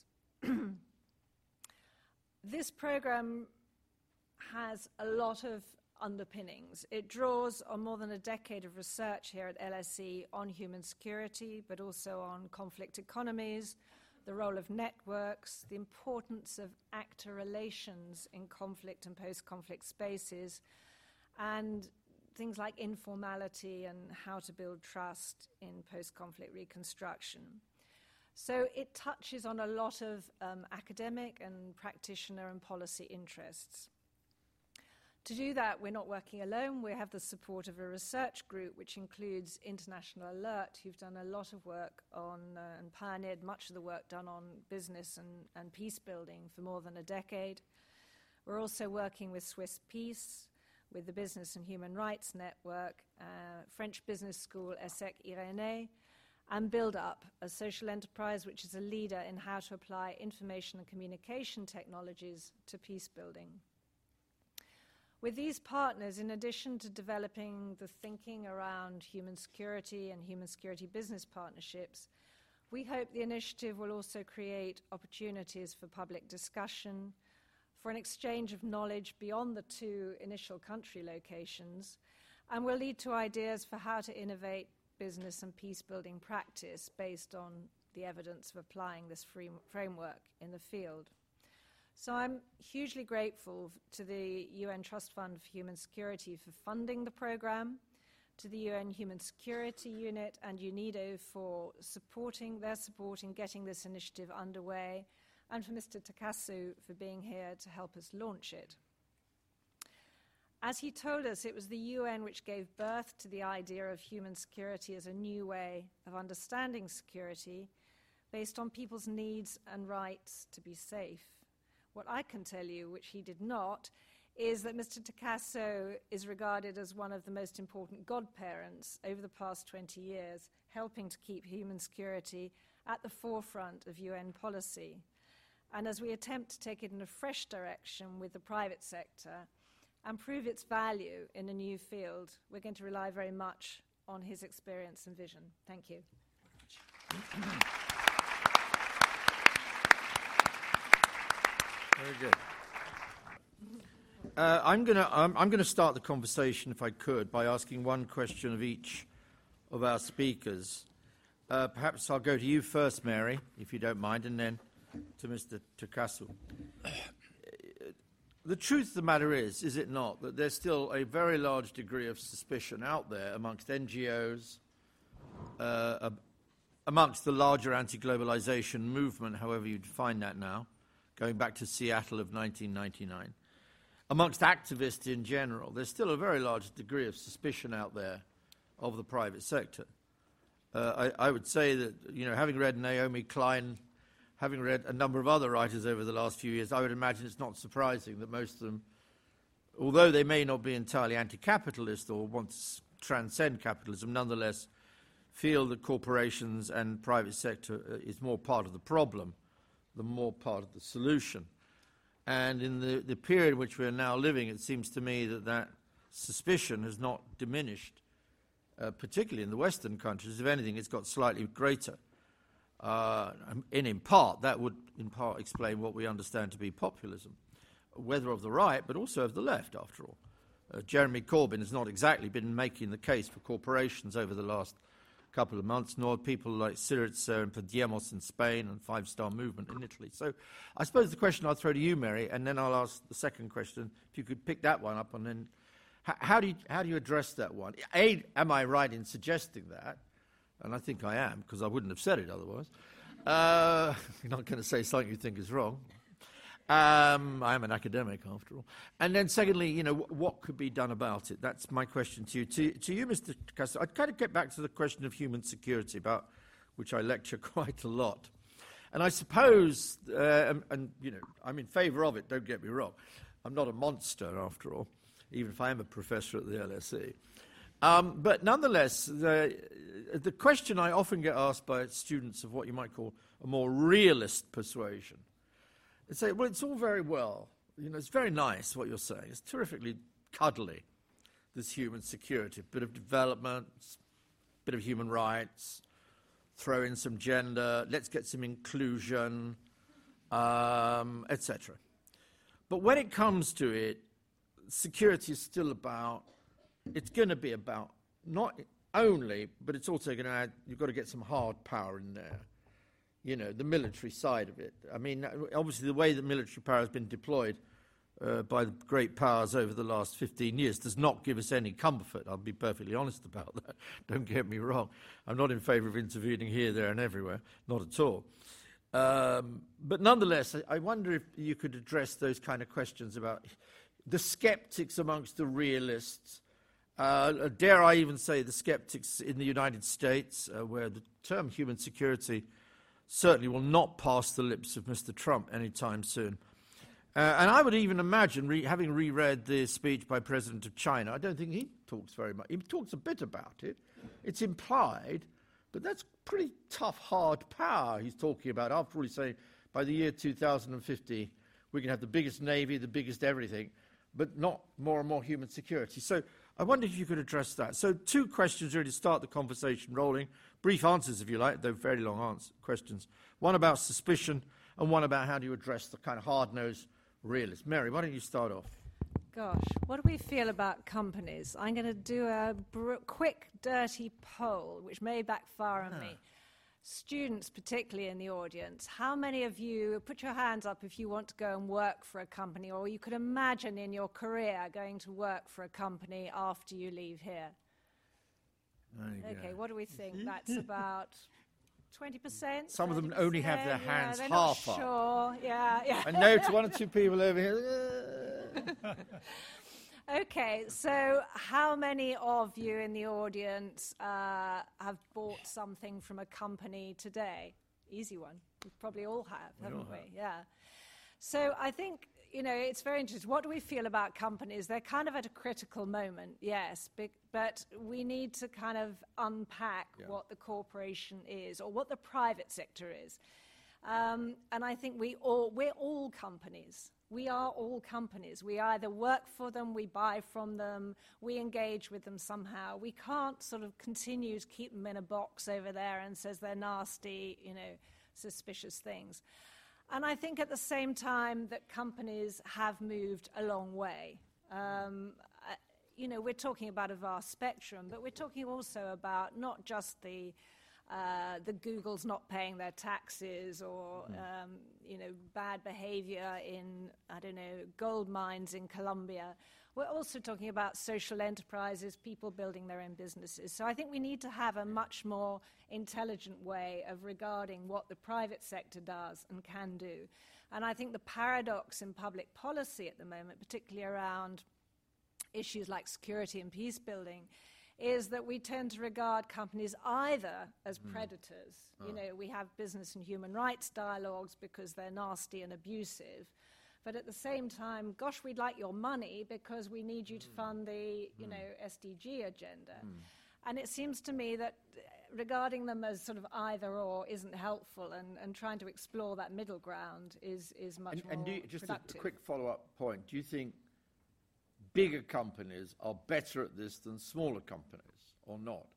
This program has a lot of underpinnings. It draws on more than a decade of research here at L S E on human security, but also on conflict economies, the role of networks, the importance of actor relations in conflict and post-conflict spaces, and things like informality and how to build trust in post-conflict reconstruction. So it touches on a lot of um, academic and practitioner and policy interests. To do that, we're not working alone. We have the support of a research group, which includes International Alert, who've done a lot of work on uh, and pioneered much of the work done on business and, and peace building for more than a decade. We're also working with Swiss Peace, with the Business and Human Rights Network, uh, French business school ESSEC Irénée, and Build Up, a social enterprise which is a leader in how to apply information and communication technologies to peace building. With these partners, in addition to developing the thinking around human security and human security business partnerships, we hope the initiative will also create opportunities for public discussion, for an exchange of knowledge beyond the two initial country locations, and will lead to ideas for how to innovate business and peace-building practice based on the evidence of applying this free framework in the field. So I'm hugely grateful to the U N Trust Fund for Human Security for funding the program, to the U N Human Security Unit and UNIDO for supporting their support in getting this initiative underway, and for Mister Takasu for being here to help us launch it. As he told us, it was the U N which gave birth to the idea of human security as a new way of understanding security based on people's needs and rights to be safe. What I can tell you, which he did not, is that Mister Takasu is regarded as one of the most important godparents over the past twenty years, helping to keep human security at the forefront of U N policy. And as we attempt to take it in a fresh direction with the private sector and prove its value in a new field, we're going to rely very much on his experience and vision. Thank you. Very good. Uh, I'm going to um, I'm going to start the conversation, if I could, by asking one question of each of our speakers. Uh, perhaps I'll go to you first, Mary, if you don't mind, and then to Mister Takasu. The truth of the matter is, is it not, that there's still a very large degree of suspicion out there amongst N G Os, uh, amongst the larger anti-globalization movement, however you define that now, going back to Seattle of nineteen ninety-nine, amongst activists in general. There's still a very large degree of suspicion out there of the private sector. Uh, I, I would say that, you know, having read Naomi Klein, having read a number of other writers over the last few years, I would imagine it's not surprising that most of them, although they may not be entirely anti-capitalist or want to transcend capitalism, nonetheless feel that corporations and private sector is more part of the problem than more part of the solution. And in the, the period in which we're now living, it seems to me that that suspicion has not diminished, uh, particularly in the Western countries. If anything, it's got slightly greater. Uh, and in part, that would in part explain what we understand to be populism, whether of the right, but also of the left, after all. Uh, Jeremy Corbyn has not exactly been making the case for corporations over the last couple of months, nor people like Syriza and Podemos in Spain and Five Star Movement in Italy. So I suppose the question I'll throw to you, Mary, and then I'll ask the second question, if you could pick that one up, and then h- how do you, how do you address that one? A, am I right in suggesting that? And I think I am, because I wouldn't have said it otherwise. Uh, you're not going to say something you think is wrong. Um, I am an academic, after all. And then secondly, you know, w- what could be done about it? That's my question to you. To, to you, Mister Takasu, I'd kind of get back to the question of human security, about which I lecture quite a lot. And I suppose, uh, and, and, you know, I'm in favour of it, don't get me wrong. I'm not a monster, after all, even if I am a professor at the L S E. Um, but nonetheless, the, the question I often get asked by students of what you might call a more realist persuasion, they say, well, it's all very well. You know, it's very nice what you're saying. It's terrifically cuddly, this human security, a bit of development, a bit of human rights, throw in some gender, let's get some inclusion, um, et cetera. But when it comes to it, security is still about, it's going to be about not only, but it's also going to add, you've got to get some hard power in there. You know, the military side of it. I mean, obviously the way that military power has been deployed uh, by the great powers over the last fifteen years does not give us any comfort. I'll be perfectly honest about that. Don't get me wrong. I'm not in favour of intervening here, there and everywhere. Not at all. Um, but nonetheless, I, I wonder if you could address those kind of questions about the sceptics amongst the realists. Uh, dare I even say the sceptics in the United States, uh, where the term human security certainly will not pass the lips of Mister Trump anytime soon. Uh, and I would even imagine, re- having reread the speech by President of China, I don't think he talks very much. He talks a bit about it. It's implied, but that's pretty tough, hard power he's talking about. After all, he's saying by the year two thousand fifty, we can have the biggest navy, the biggest everything, but not more and more human security. So I wonder if you could address that. So two questions really to start the conversation rolling. Brief answers, if you like, though very long answer, questions. One about suspicion and one about how do you address the kind of hard-nosed realist. Mary, why don't you start off? Gosh, what do we feel about companies? I'm going to do a br- quick, dirty poll, which may backfire on ah. me. Students, particularly in the audience, how many of you, put your hands up if you want to go and work for a company, or you could imagine in your career going to work for a company after you leave here? Okay, what do we think? That's about twenty percent? Some of them only have their Yeah, hands they're half not up. sure. Yeah, yeah. I know to one or two people over here. Okay, so how many of you in the audience uh, have bought something from a company today? Easy one. We probably all have, We haven't all we? have. Yeah. So I think, you know, it's very interesting. What do we feel about companies? They're kind of at a critical moment, yes, big, but we need to kind of unpack Yeah. what the corporation is or what the private sector is. Um, and I think we all, we're all companies. We are all companies. We either work for them, we buy from them, we engage with them somehow. We can't sort of continue to keep them in a box over there and says they're nasty, you know, suspicious things. And I think at the same time that companies have moved a long way. Um, uh, you know, we're talking about a vast spectrum, but we're talking also about not just the Uh, the Google's not paying their taxes or, um, you know, bad behavior in, I don't know, gold mines in Colombia. We're also talking about social enterprises, people building their own businesses. So I think we need to have a much more intelligent way of regarding what the private sector does and can do. And I think the paradox in public policy at the moment, particularly around issues like security and peace building, is that we tend to regard companies either as mm. predators. Oh. You know, we have business and human rights dialogues because they're nasty and abusive. But at the same time, gosh, we'd like your money because we need you to fund the, you mm. know, S D G agenda. Mm. And it seems to me that regarding them as sort of either or isn't helpful, and, and trying to explore that middle ground is, is much and, more and do you, just productive. a quick follow-up point. Do you think bigger companies are better at this than smaller companies, or not?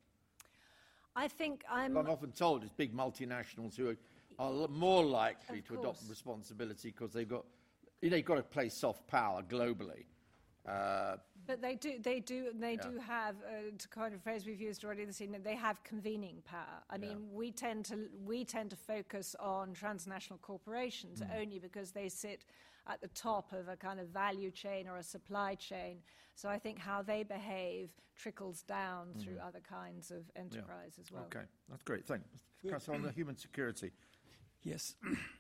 I think I'm... I'm often told it's big multinationals who are, are more likely Of to course. adopt responsibility because they've got, you know, you've got to play soft power globally. Uh, but they do, they do, they Yeah. do have, uh, to kind of phrase we've used already this evening, they have convening power. I mean, Yeah. we tend to we tend to focus on transnational corporations Mm. only because they sit at the top of a kind of value chain or a supply chain. So I think how they behave trickles down Mm. through other kinds of enterprise yeah. as well. Okay, that's great. Thanks. Mister on the human security. Yes.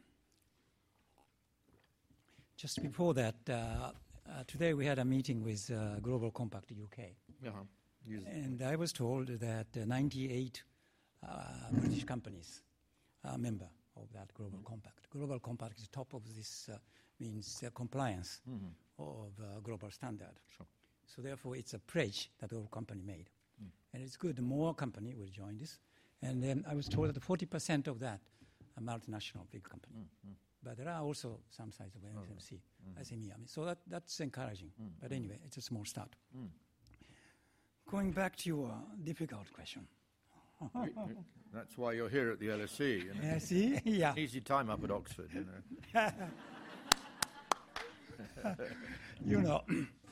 Just before that, uh, uh, today we had a meeting with uh, Global Compact U K. Uh-huh. Use it. And I was told that uh, ninety-eight uh, British companies are member of that Global Compact. Global Compact is top of this, uh, means uh, compliance Mm-hmm. of uh, global standard. Sure. So therefore, it's a pledge that all company made. Mm. And it's good, more company will join this. And then I was told that forty percent of that are multinational big company. Mm, mm. But there are also some size of S M C, Mm. S M E. I mean, so that, that's encouraging. Mm. But anyway, it's a small start. Mm. Going back to your difficult question. That's why you're here at the L S E. You know? Yeah, see? Yeah. Easy time up at Oxford, you know. You know,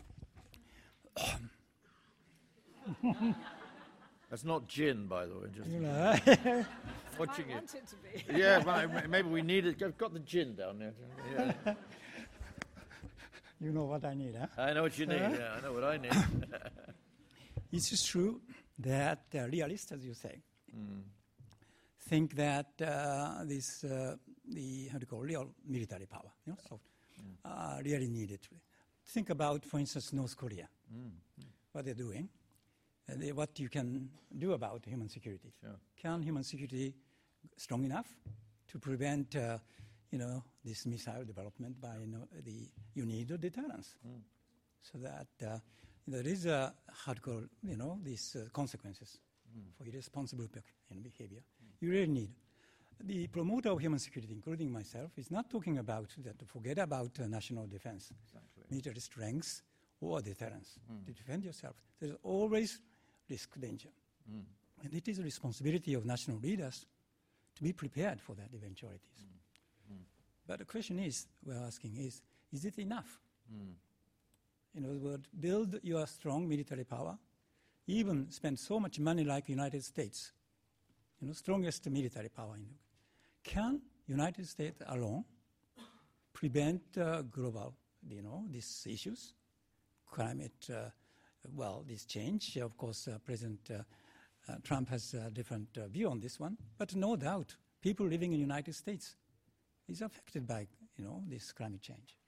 That's not gin, by the way. Just you know, watching I it. want it to be. Yeah, well, maybe we need it. I've got the gin down there. Yeah. you know what I need, huh? I know what you need. Yeah, I know what I need. It's true that uh, realists, as you say, Mm. think that uh, this, uh, the, how do you call, real military power, you know, so, uh, really needed. Think about, for instance, North Korea, Mm. what they're doing, and they, what you can do about human security. Sure. Can human security strong enough to prevent, uh, you know, this missile development by, you know, the, you need a deterrence. Mm. So that uh, there is a, how to call, you know, these uh, consequences Mm. for irresponsible be- you know, behavior. Mm. You really need. The promoter of human security, including myself, is not talking about that to forget about uh, national defense, Exactly. military strengths, or deterrence. Mm. To defend yourself, there's always risk, danger. Mm. And it is the responsibility of national leaders to be prepared for that eventualities. Mm. Mm. But the question is, we're asking is, is it enough? Mm. In other words, build your strong military power, even spend so much money like United States, you know, strongest military power. In the, can United States alone prevent uh, global, you know, these issues, climate, uh, well, this change? Of course, uh, President uh, uh, Trump has a different uh, view on this one, but no doubt people living in the United States is affected by, you know, this climate change.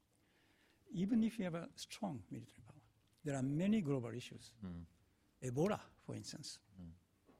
Even if you have a strong military power, there are many global issues. Mm. Ebola, for instance. Mm.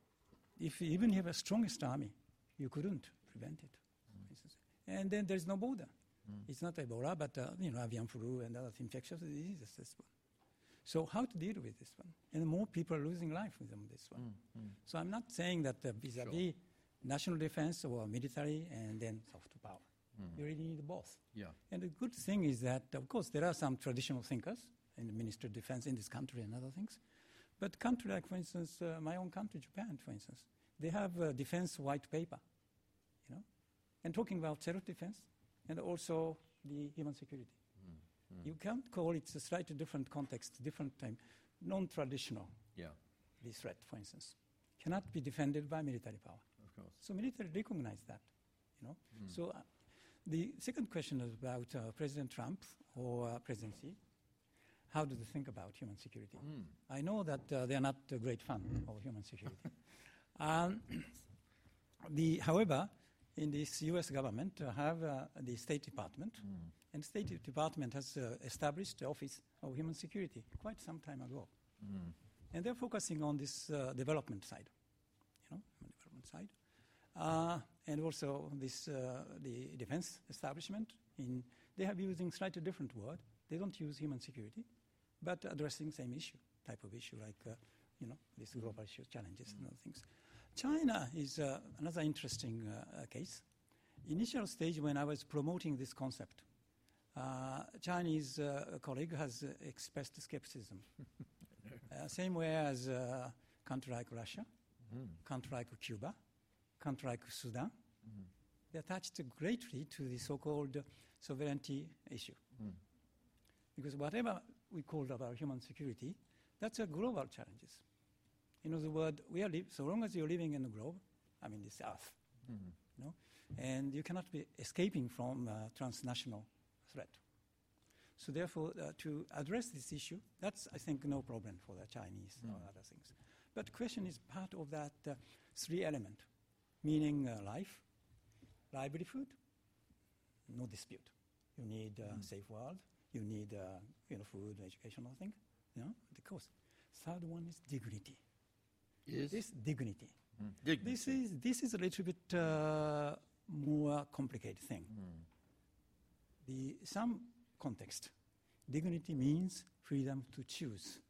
If you even have a strongest army, you couldn't prevent it. Mm. And then there's no border. Mm. It's not Ebola, but uh, you know, avian flu and other infectious diseases. This one. So how to deal with this one? And more people are losing life with them, this one. Mm. Mm. So I'm not saying that uh, vis-a-vis sure. national defense or military and then soft power. Mm. You really need both. Yeah. And the good thing is that, of course, there are some traditional thinkers in the Ministry of Defense in this country and other things. But country like, for instance, uh, my own country, Japan, for instance, they have a defense white paper, you know, and talking about self-defense and also the human security. Mm. Mm. You can't call it a slightly different context, different time, non-traditional. Yeah. The threat, for instance, cannot be defended by military power. Of course. So military recognize that, you know. Mm. So uh, the second question is about uh, President Trump or uh, presidency. How do they think about human security? Mm. I know that uh, they are not a great fan of human security. um, the, however, in this U S government, uh, have uh, the State Department, mm. and State Department has uh, established the Office of Human Security quite some time ago. Mm. And they're focusing on this uh, development side, you know, development side. Uh, and also this, uh, the defense establishment, in, they have using slightly different word. They don't use human security, but addressing same issue, type of issue, like, uh, you know, these global issues, challenges, mm. and other things. China is uh, another interesting uh, uh, case. Initial stage when I was promoting this concept, uh, Chinese uh, colleague has uh, expressed skepticism. uh, same way as a uh, country like Russia, mm. country like Cuba, country like Sudan. Mm. They attached greatly to the so-called sovereignty issue. Mm. Because whatever we call about human security, that's a global challenges. In other words, we are li- so long as you're living in the globe, I mean this earth, mm-hmm. you know, and you cannot be escaping from uh, transnational threat. So therefore, uh, to address this issue, that's, I think, no problem for the Chinese mm. or other things. But the question is part of that uh, three element, meaning uh, life, livelihood, no dispute. You need a mm. safe world. You need uh, you know, food, educational thing, you know, the cost. Third one is dignity. Yes. This dignity. Mm. dignity. This is this is a little bit uh, more complicated thing. Mm. The some context, dignity means freedom to choose,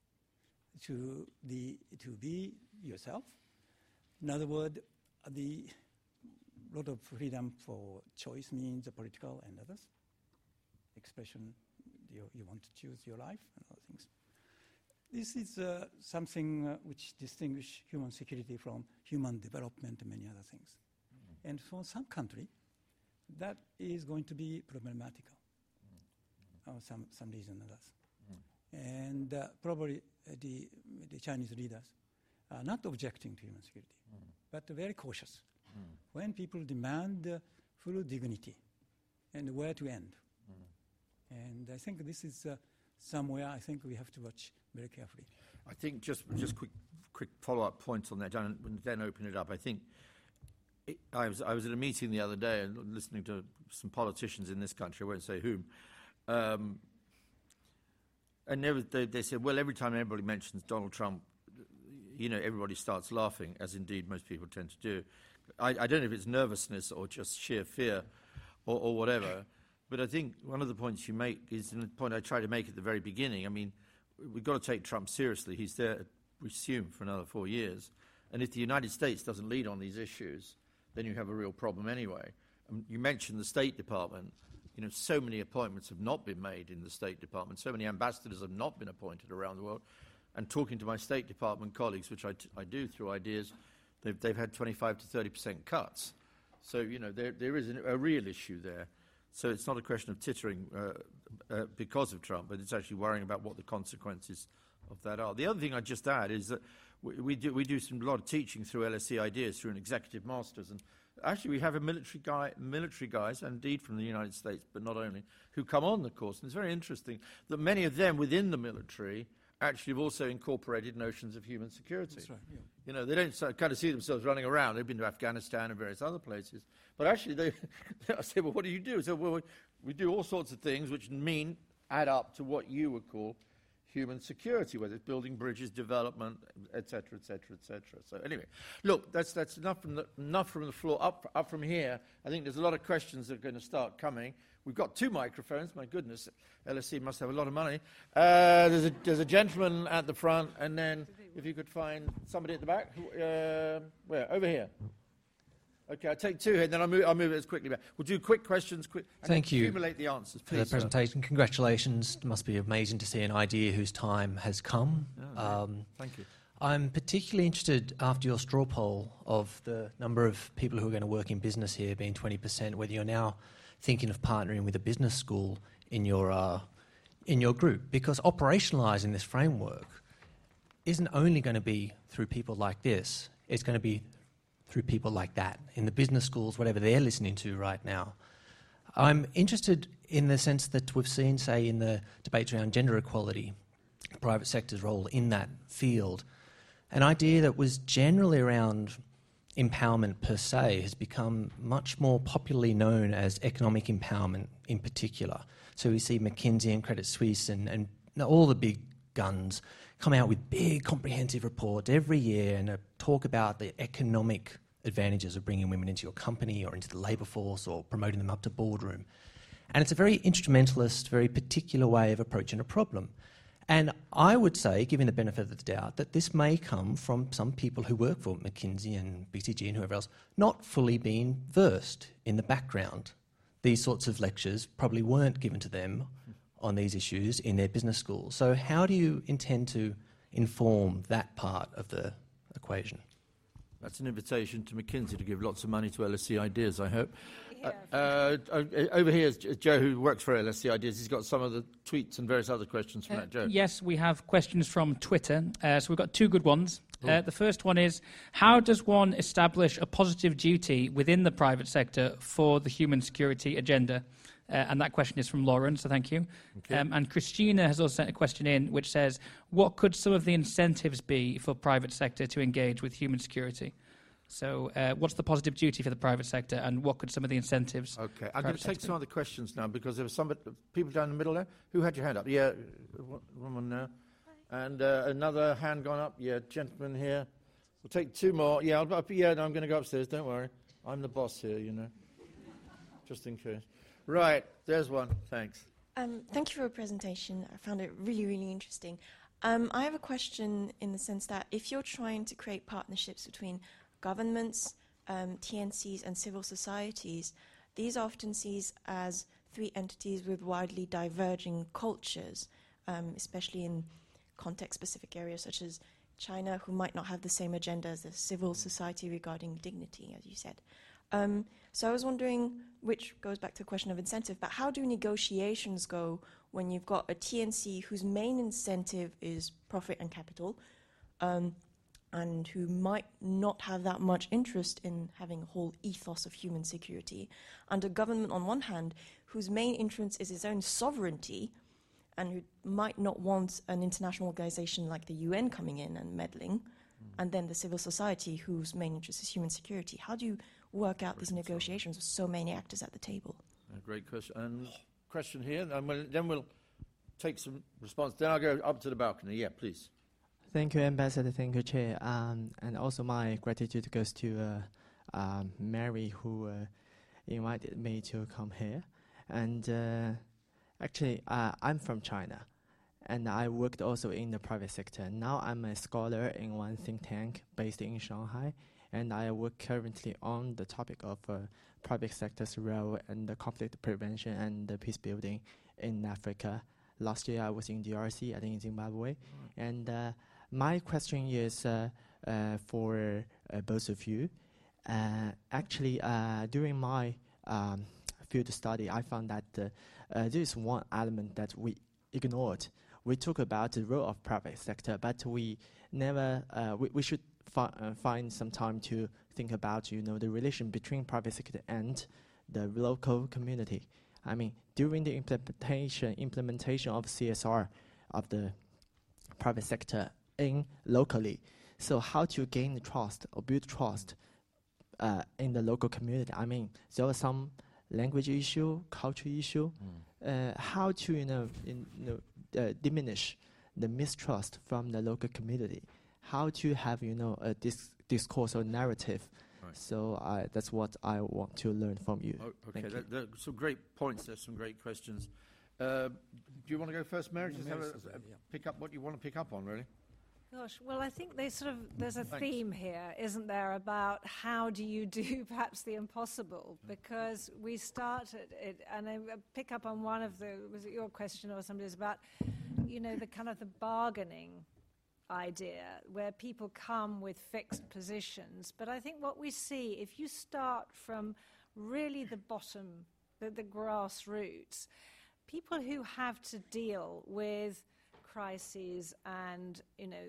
to the to be yourself. In other words, the lot of freedom for choice means the political and others. Expression, you, you want to choose your life and other things. This is uh, something uh, which distinguishes human security from human development and many other things. Mm-hmm. And for some country, that is going to be problematical, mm-hmm. for some, some reason or others. Mm-hmm. And uh, probably uh, the, the Chinese leaders are not objecting to human security, mm-hmm. but very cautious. Mm-hmm. When people demand uh, full dignity and where to end. Mm-hmm. And I think this is uh, somewhere I think we have to watch very carefully. I think just just quick quick follow-up points on that, and then open it up. I think it, I was I was at a meeting the other day and listening to some politicians in this country, I won't say whom, um, and they, was, they, they said, well, every time anybody mentions Donald Trump, you know, everybody starts laughing, as indeed most people tend to do. I, I don't know if it's nervousness or just sheer fear or, or whatever. But I think one of the points you make is the point I tried to make at the very beginning. I mean, we've got to take Trump seriously. He's there, we assume, for another four years. And if the United States doesn't lead on these issues, then you have a real problem anyway. Um, you mentioned the State Department. You know, so many appointments have not been made in the State Department. So many ambassadors have not been appointed around the world. And talking to my State Department colleagues, which I, t- I do through ideas, they've, they've had twenty-five to thirty percent cuts. So, you know, there there is an, a real issue there. So it's not a question of tittering uh, uh, because of Trump, but it's actually worrying about what the consequences of that are. The other thing I'd just add is that we, we do we do some a lot of teaching through L S E Ideas, through an executive masters, and actually we have a military guy, military guys, indeed from the United States, but not only, who come on the course. And it's very interesting that many of them within the military actually have also incorporated notions of human security. That's right, yeah. You know, they don't so, kind of see themselves running around. They've been to Afghanistan and various other places. But actually, they, I say, well, what do you do? So, well, we, we do all sorts of things which mean, add up to what you would call human security, whether it's building bridges, development, et cetera, et cetera, et cetera. So anyway, look, that's that's enough from the enough from the floor. Up up from here, I think there's a lot of questions that are going to start coming. We've got two microphones. My goodness, L S E must have a lot of money. Uh, there's a there's a gentleman at the front, and then if you could find somebody at the back. Uh, where? Over here. Okay, I'll take two here, and then I'll move, I'll move it as quickly back. We'll do quick questions, quick, and Thank you accumulate the answers, for please. the presentation. Sir. Congratulations. It must be amazing to see an idea whose time has come. Oh, um, Thank you. I'm particularly interested, after your straw poll, of the number of people who are going to work in business here being twenty percent, whether you're now thinking of partnering with a business school in your, uh, in your group, because operationalising this framework isn't only going to be through people like this, it's going to be through people like that, in the business schools, whatever they're listening to right now. I'm interested in the sense that we've seen, say, in the debates around gender equality, the private sector's role in that field, an idea that was generally around empowerment per se has become much more popularly known as economic empowerment in particular. So we see McKinsey and Credit Suisse and, and all the big guns come out with big comprehensive reports every year and uh, talk about the economic advantages of bringing women into your company or into the labour force or promoting them up to boardroom. And it's a very instrumentalist, very particular way of approaching a problem. And I would say, given the benefit of the doubt, that this may come from some people who work for McKinsey and B C G and whoever else not fully being versed in the background. These sorts of lectures probably weren't given to them on these issues in their business schools. So how do you intend to inform that part of the equation? That's an invitation to McKinsey to give lots of money to L S E Ideas, I hope. Yeah. Uh, uh, over here is Joe, who works for L S E Ideas. He's got some of the tweets and various other questions from Uh, that, Joe. yes, we have questions from Twitter. Uh, so we've got two good ones. Uh, the first one is, how does one establish a positive duty within the private sector for the human security agenda? Uh, and that question is from Lauren, so thank you. Okay. Um, and Christina has also sent a question in which says, what could some of the incentives be for private sector to engage with human security? So uh, what's the positive duty for the private sector, and what could some of the incentives... Okay, I'm going to take some other questions now, because there were some people down the middle there. Who had your hand up? Yeah, woman there. And uh, another hand gone up. Yeah, gentleman here. We'll take two more. Yeah, I'll, yeah no, I'm going to go upstairs, don't worry. I'm the boss here, you know, just in case. Right, there's one. Thanks. Um, thank you for your presentation. I found it really, really interesting. Um, I have a question in the sense that if you're trying to create partnerships between governments, um, T N Cs, and civil societies, these are often seen as three entities with widely diverging cultures, um, especially in context-specific areas such as China, who might not have the same agenda as the civil society regarding dignity, as you said. Um, so I was wondering, which goes back to the question of incentive, but how do negotiations go when you've got a T N C whose main incentive is profit and capital, um, and who might not have that much interest in having a whole ethos of human security, and a government on one hand whose main interest is its own sovereignty, and who might not want an international organization like the U N coming in and meddling, mm. and then the civil society whose main interest is human security. How do you work out these negotiations with so many actors at the table? A great question. And question here, and we'll, then we'll take some response. Then I'll go up to the balcony. Yeah, please. Thank you, Ambassador. Thank you, Chair. Um, and also my gratitude goes to uh, uh, Mary, who uh, invited me to come here. And uh, actually, uh, I'm from China, and I worked also in the private sector. Now I'm a scholar in one think tank based in Shanghai, and I work currently on the topic of uh, private sector's role and the conflict prevention and the peace building in Africa. Last year I was in D R C, I think in Zimbabwe, mm. and uh, my question is uh, uh, for uh, both of you. Uh, actually, uh, during my um, field study, I found that uh, uh, there is one element that we ignored. We talk about the role of private sector, but we never. Uh, we, we should fi uh, find some time to think about, you know, the relation between private sector and the local community. I mean, during the implementation implementation of C S R of the private sector in locally. So how to gain the trust or build trust uh, in the local community? I mean, there are some language issue, culture issue. Mm. Uh, how to you know, in, you know uh, diminish the mistrust from the local community? How to have you know a dis- discourse or narrative? Right. So I, that's what I want to learn from you. Oh, okay, that, that, some great points. There's some great questions. Uh, do you want to go first, Mary? Just have a, a, pick up what you want to pick up on, really. Gosh, well, I think they sort of there's a Thanks. theme here, isn't there, about how do you do perhaps the impossible? Because we start at it, and I pick up on one of the, was it your question or somebody's, about, you know, the kind of the bargaining idea where people come with fixed positions. But I think what we see, if you start from really the bottom, the, the grassroots, people who have to deal with crises and, you know,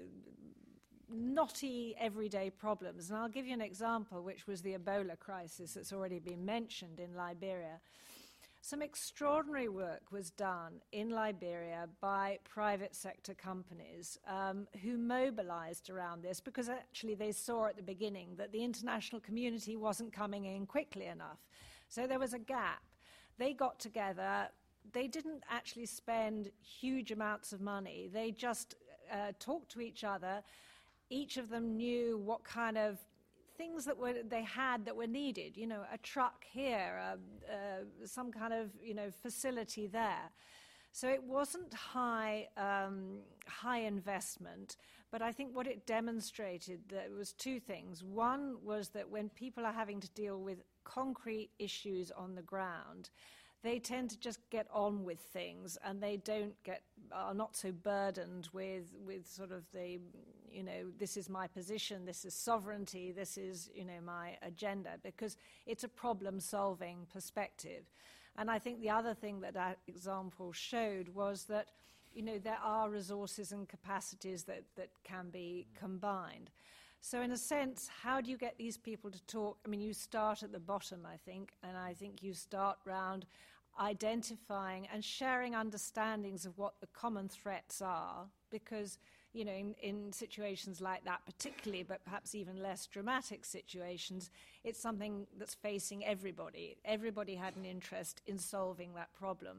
knotty everyday problems. And I'll give you an example, which was the Ebola crisis that's already been mentioned in Liberia. Some extraordinary work was done in Liberia by private sector companies um, who mobilized around this, because actually they saw at the beginning that the international community wasn't coming in quickly enough. So there was a gap. They got together. They didn't actually spend huge amounts of money. They just uh, talked to each other. Each of them knew what kind of things that were they had that were needed. You know, a truck here, uh, uh, some kind of you know facility there. So it wasn't high um, high investment, but I think what it demonstrated that was two things. One was that when people are having to deal with concrete issues on the ground, they tend to just get on with things, and they don't get are not so burdened with with sort of the, you know, this is my position, this is sovereignty, this is, you know, my agenda, because it's a problem-solving perspective. And I think the other thing that that example showed was that, you know, there are resources and capacities that, that can be combined. So in a sense, how do you get these people to talk? I mean, you start at the bottom, I think, and I think you start round identifying and sharing understandings of what the common threats are, because, you know, in, in situations like that particularly, but perhaps even less dramatic situations, it's something that's facing everybody. Everybody had an interest in solving that problem.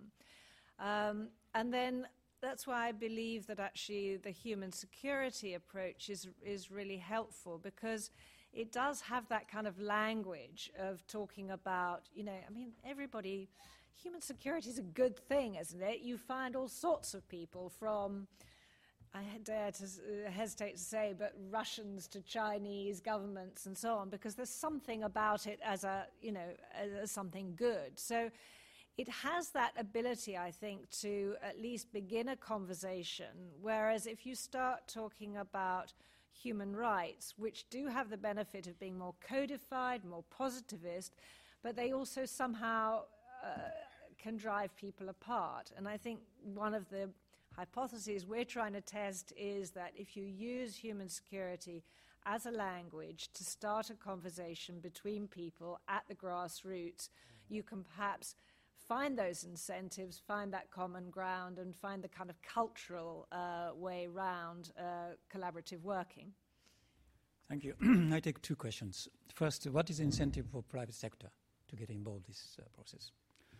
Um, and then that's why I believe that actually the human security approach is is really helpful, because it does have that kind of language of talking about, you know, I mean, everybody, human security is a good thing, isn't it? You find all sorts of people from, I dare to uh, hesitate to say, but Russians to Chinese governments and so on, because there's something about it as a, you know, as something good. So it has that ability, I think, to at least begin a conversation, whereas if you start talking about human rights, which do have the benefit of being more codified, more positivist, but they also somehow uh, can drive people apart. And I think one of the hypotheses we're trying to test is that if you use human security as a language to start a conversation between people at the grassroots, you can perhaps find those incentives, find that common ground, and find the kind of cultural uh, way round uh, collaborative working. Thank you. I take two questions. First, what is the incentive for private sector to get involved in this uh, process?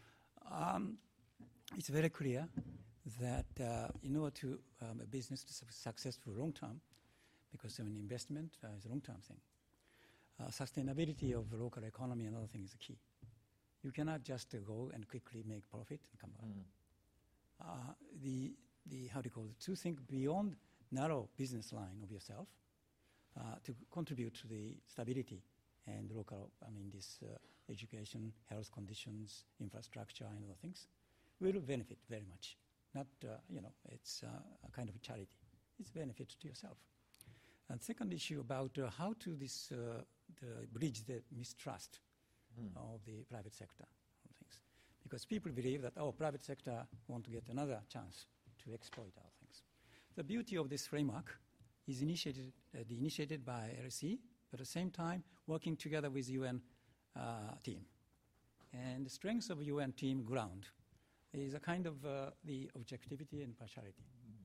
Um, it's very clear that uh, in order to um, a business to be successful long term, because of an investment uh, is a long term thing, uh, sustainability of the local economy and other things is key. You cannot just uh, go and quickly make profit and come back. Mm. Uh, the, the, how do you call it, to think beyond narrow business line of yourself uh, to contribute to the stability and local, I mean, this uh, education, health conditions, infrastructure, and other things will benefit very much. Not, uh, you know, it's uh, a kind of charity. It's benefit to yourself. And second issue about uh, how to this uh, the bridge the mistrust Mm. of the private sector things, because people believe that oh, private sector want to get another chance to exploit our things. The beauty of this framework is initiated uh, the initiated by L S E, but at the same time working together with U N uh, team. And the strength of U N team ground is a kind of uh, the objectivity and partiality. Mm.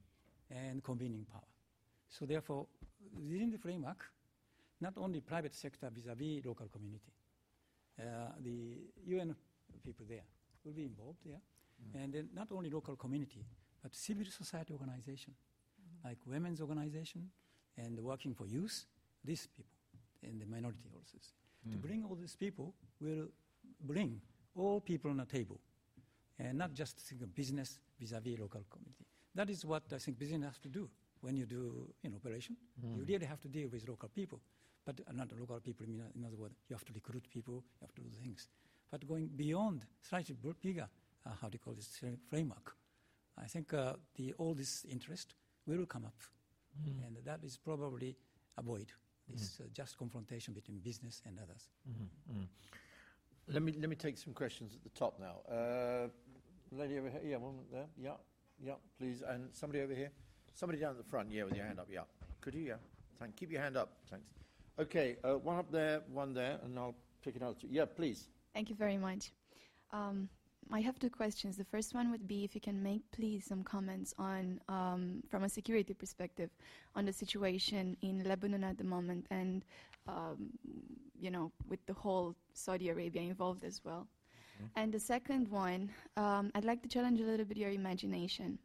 and convening power. So therefore, within the framework, not only private sector vis-à-vis local community, uh, the U N people there will be involved there, mm. and then not only local community, but civil society organization, mm-hmm. like women's organization and working for youth, these people, and the minority also. Mm. To bring all these people will bring all people on the table, and not just think of business vis-à-vis local community. That is what I think business has to do when you do you know, operation. Mm. You really have to deal with local people, but uh, not local people, in, in other words, you have to recruit people, you have to do things. But going beyond, slightly bigger, uh, how do you call this, framework, I think uh, the, all this interest will come up, mm. and that is probably avoid this mm. uh, just confrontation between business and others. Mm-hmm. Mm. Let me let me take some questions at the top now. Uh, lady over here, yeah, one there, yeah, yeah, please, and somebody over here, somebody down at the front, yeah, with your hand up, yeah. Could you, yeah? Thank. Keep your hand up, thanks. Okay, uh, one up there, one there, and I'll pick another two. Yeah, please. Thank you very much. Um, I have two questions. The first one would be if you can make, please, some comments on, um, from a security perspective, on the situation in Lebanon at the moment, and um, you know, with the whole Saudi Arabia involved as well. Mm-hmm. And the second one, um, I'd like to challenge a little bit your imagination.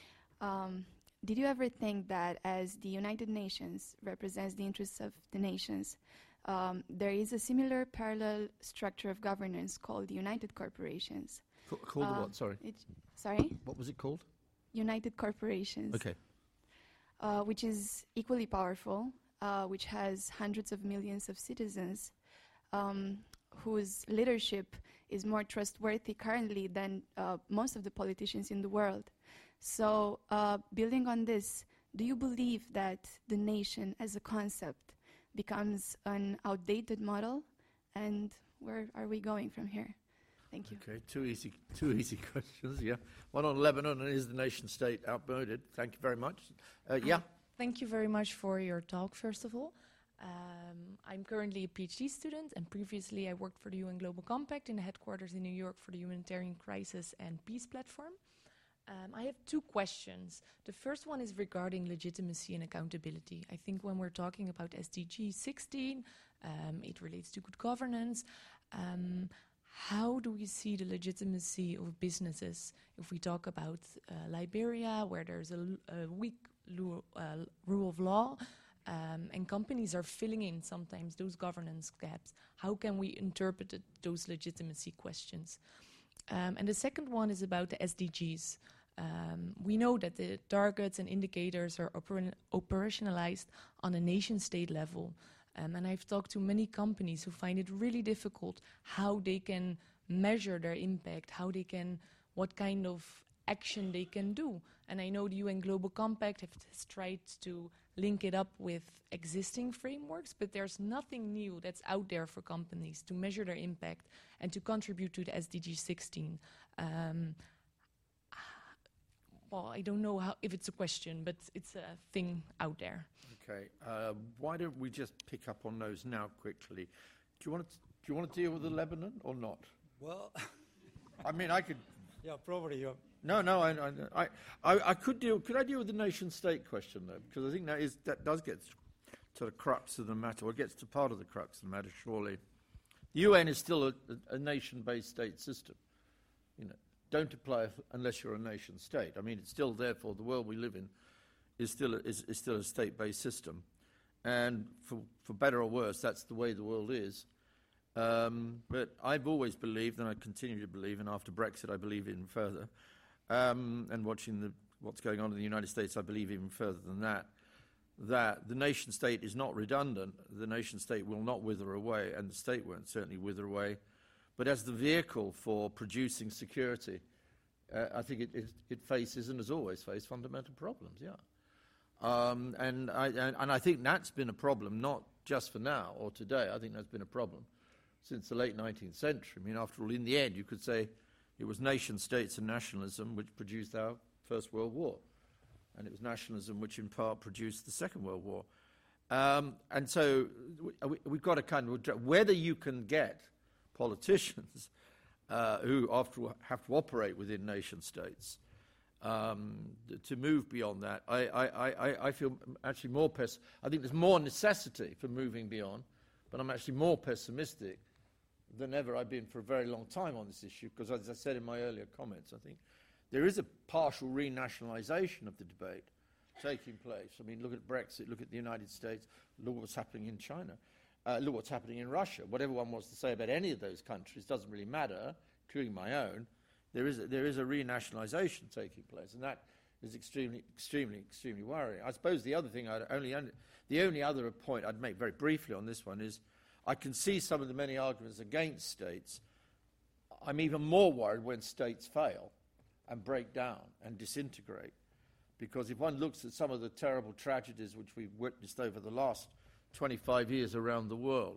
Um, did you ever think that as the United Nations represents the interests of the nations, um, there is a similar parallel structure of governance called the United Corporations? C- called uh, what, sorry? It, sorry? What was it called? United Corporations. Okay. Uh, which is equally powerful, uh, which has hundreds of millions of citizens, um, whose leadership is more trustworthy currently than uh, most of the politicians in the world. So, uh, building on this, do you believe that the nation as a concept becomes an outdated model? And where are we going from here? Thank you. Okay, two easy, two easy questions, yeah. One on Lebanon, and is the nation state outmoded? Thank you very much. Uh, yeah? Thank you very much for your talk, first of all. Um, I'm currently a PhD student, and previously I worked for the U N Global Compact in the headquarters in New York for the Humanitarian Crisis and Peace Platform. Um, I have two questions. The first one is regarding legitimacy and accountability. I think when we're talking about S D G sixteen, um, it relates to good governance. Um, how do we see the legitimacy of businesses if we talk about uh, Liberia, where there's a, a weak lu- uh, rule of law, um, and companies are filling in sometimes those governance gaps? How can we interpret it, those legitimacy questions? Um, and the second one is about the S D Gs. Um, we know that the targets and indicators are oper- operationalized on a nation-state level. Um, and I've talked to many companies who find it really difficult how they can measure their impact, how they can, what kind of action they can do. And I know the U N Global Compact has tried to link it up with existing frameworks, but there's nothing new that's out there for companies to measure their impact and to contribute to the S D G sixteen. Um, well, I don't know how, if it's a question, but it's a thing out there. Okay, uh, why don't we just pick up on those now quickly? Do you want to, do you want to deal with the Lebanon or not? Well, I mean, I could... Yeah, probably you're... No, no, I, I, I, I could deal. Could I deal with the nation-state question though? Because I think that is that does get to the crux of the matter, or it gets to part of the crux of the matter. Surely, the U N is still a, a, a nation-based state system. You know, don't apply unless you're a nation-state. I mean, it's still therefore the world we live in is still a, is, is still a state-based system, and for for better or worse, that's the way the world is. Um, but I've always believed, and I continue to believe, and after Brexit, I believe even further. Um, and watching the, what's going on in the United States, I believe even further than that, that the nation-state is not redundant. The nation-state will not wither away, and the state won't certainly wither away. But as the vehicle for producing security, uh, I think it, it, it faces and has always faced fundamental problems, yeah. Um, and, I, and, and I think that's been a problem, not just for now or today. I think that's been a problem since the late nineteenth century. I mean, after all, in the end, you could say it was nation-states and nationalism which produced our First World War. And it was nationalism which in part produced the Second World War. Um, and so we, we've got to kind of, whether you can get politicians uh, who after all have to operate within nation-states um, to move beyond that. I, I, I, I feel actually more pess- I think there's more necessity for moving beyond, but I'm actually more pessimistic than ever I've been for a very long time on this issue, because as I said in my earlier comments, I think there is a partial renationalisation of the debate taking place. I mean, look at Brexit, look at the United States, look what's happening in China, uh, look what's happening in Russia. Whatever one wants to say about any of those countries doesn't really matter, including my own. There is a, there is a renationalisation taking place, and that is extremely, extremely, extremely worrying. I suppose the other thing, I'd only, the only other point I'd make very briefly on this one is I can see some of the many arguments against states. I'm even more worried when states fail and break down and disintegrate, because if one looks at some of the terrible tragedies which we've witnessed over the last twenty-five years around the world,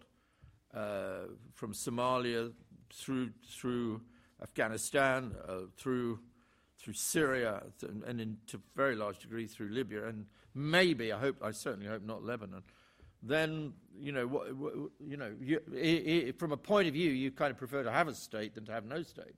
uh, from Somalia through through Afghanistan, uh, through through Syria, th- and in, to a very large degree through Libya, and maybe, I hope, I certainly hope not Lebanon, then, you know, wh- wh- you know, you, I- I, from a point of view, you kind of prefer to have a state than to have no state.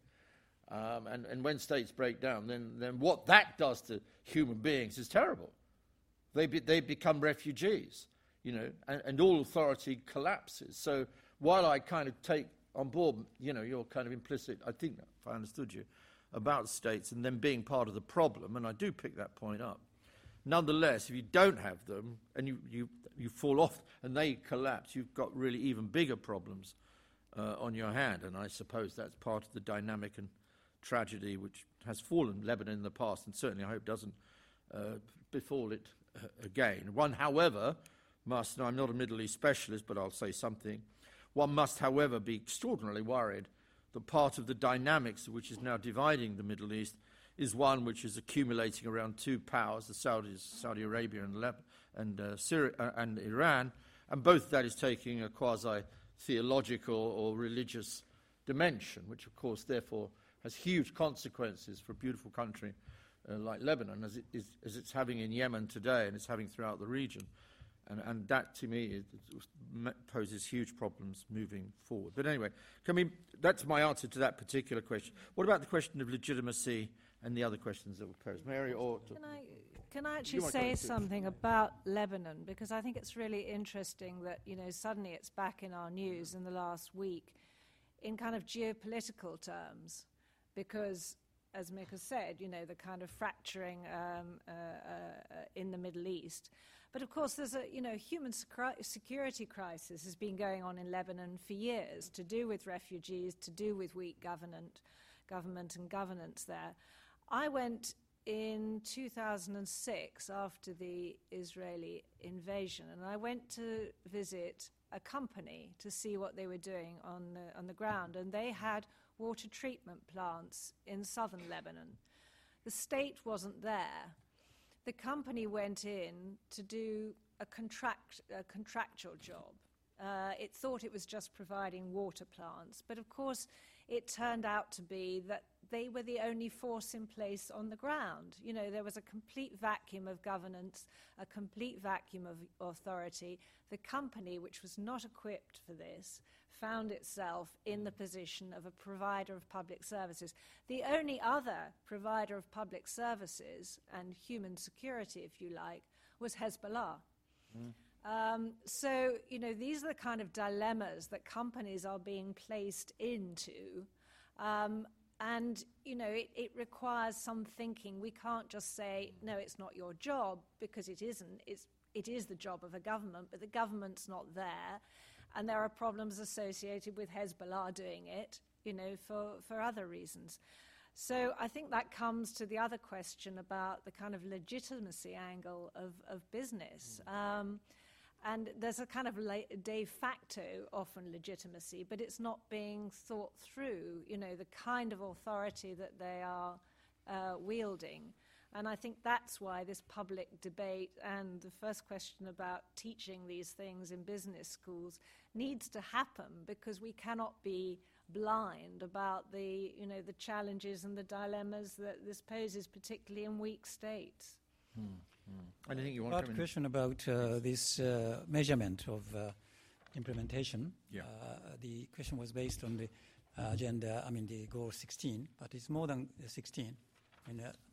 Um, and, and when states break down, then, then what that does to human beings is terrible. They, be, they become refugees, you know, and, and all authority collapses. So while I kind of take on board, you know, your kind of implicit, I think, if I understood you, about states and them being part of the problem, and I do pick that point up, nonetheless, if you don't have them and you, you, you fall off and they collapse, you've got really even bigger problems uh, on your hand, and I suppose that's part of the dynamic and tragedy which has fallen Lebanon in the past, and certainly I hope doesn't uh, befall it uh, again. One, however, must, and I'm not a Middle East specialist, but I'll say something, one must, however, be extraordinarily worried that part of the dynamics which is now dividing the Middle East is one which is accumulating around two powers, the Saudis, Saudi Arabia and, Leb- and, uh, Syria, uh, and Iran, and both of that is taking a quasi-theological or religious dimension, which, of course, therefore has huge consequences for a beautiful country uh, like Lebanon, as, it is, as it's having in Yemen today and it's having throughout the region. And, and that, to me, it, it poses huge problems moving forward. But anyway, can we, that's my answer to that particular question. What about the question of legitimacy and the other questions that were posed? Mary, or... Can I, can I actually say something about Lebanon? Because I think it's really interesting that, you know, suddenly it's back in our news in the last week in kind of geopolitical terms. Because, as Mick has said, you know, the kind of fracturing um, uh, uh, in the Middle East. But, of course, there's a, you know, human security crisis has been going on in Lebanon for years, to do with refugees, to do with weak government, government and governance there. I went in two thousand six, after the Israeli invasion, and I went to visit a company to see what they were doing on the, on the ground, and they had water treatment plants in southern Lebanon. The state wasn't there. The company went in to do a, contract, a contractual job. Uh, it thought it was just providing water plants, but of course it turned out to be that they were the only force in place on the ground. You know, there was a complete vacuum of governance, a complete vacuum of authority. The company, which was not equipped for this, found itself in the position of a provider of public services. The only other provider of public services and human security, if you like, was Hezbollah. Mm. Um, so, you know, these are the kind of dilemmas that companies are being placed into. Um, and, you know, it, it requires some thinking. We can't just say, no, it's not your job, because it isn't. It's, it is the job of a government, but the government's not there. And there are problems associated with Hezbollah doing it, you know, for, for other reasons. So I think that comes to the other question about the kind of legitimacy angle of, of business. Um, and there's a kind of la- de facto, often, legitimacy, but it's not being thought through, you know, the kind of authority that they are uh, wielding. And I think that's why this public debate and the first question about teaching these things in business schools needs to happen, because we cannot be blind about the, you know, the challenges and the dilemmas that this poses, particularly in weak states. Hmm. Hmm. Anything you want about to come in? Question about uh, this uh, measurement of uh, implementation. Yeah. Uh, the question was based on the uh, agenda, I mean the goal sixteen, but it's more than sixteen. I mean, uh,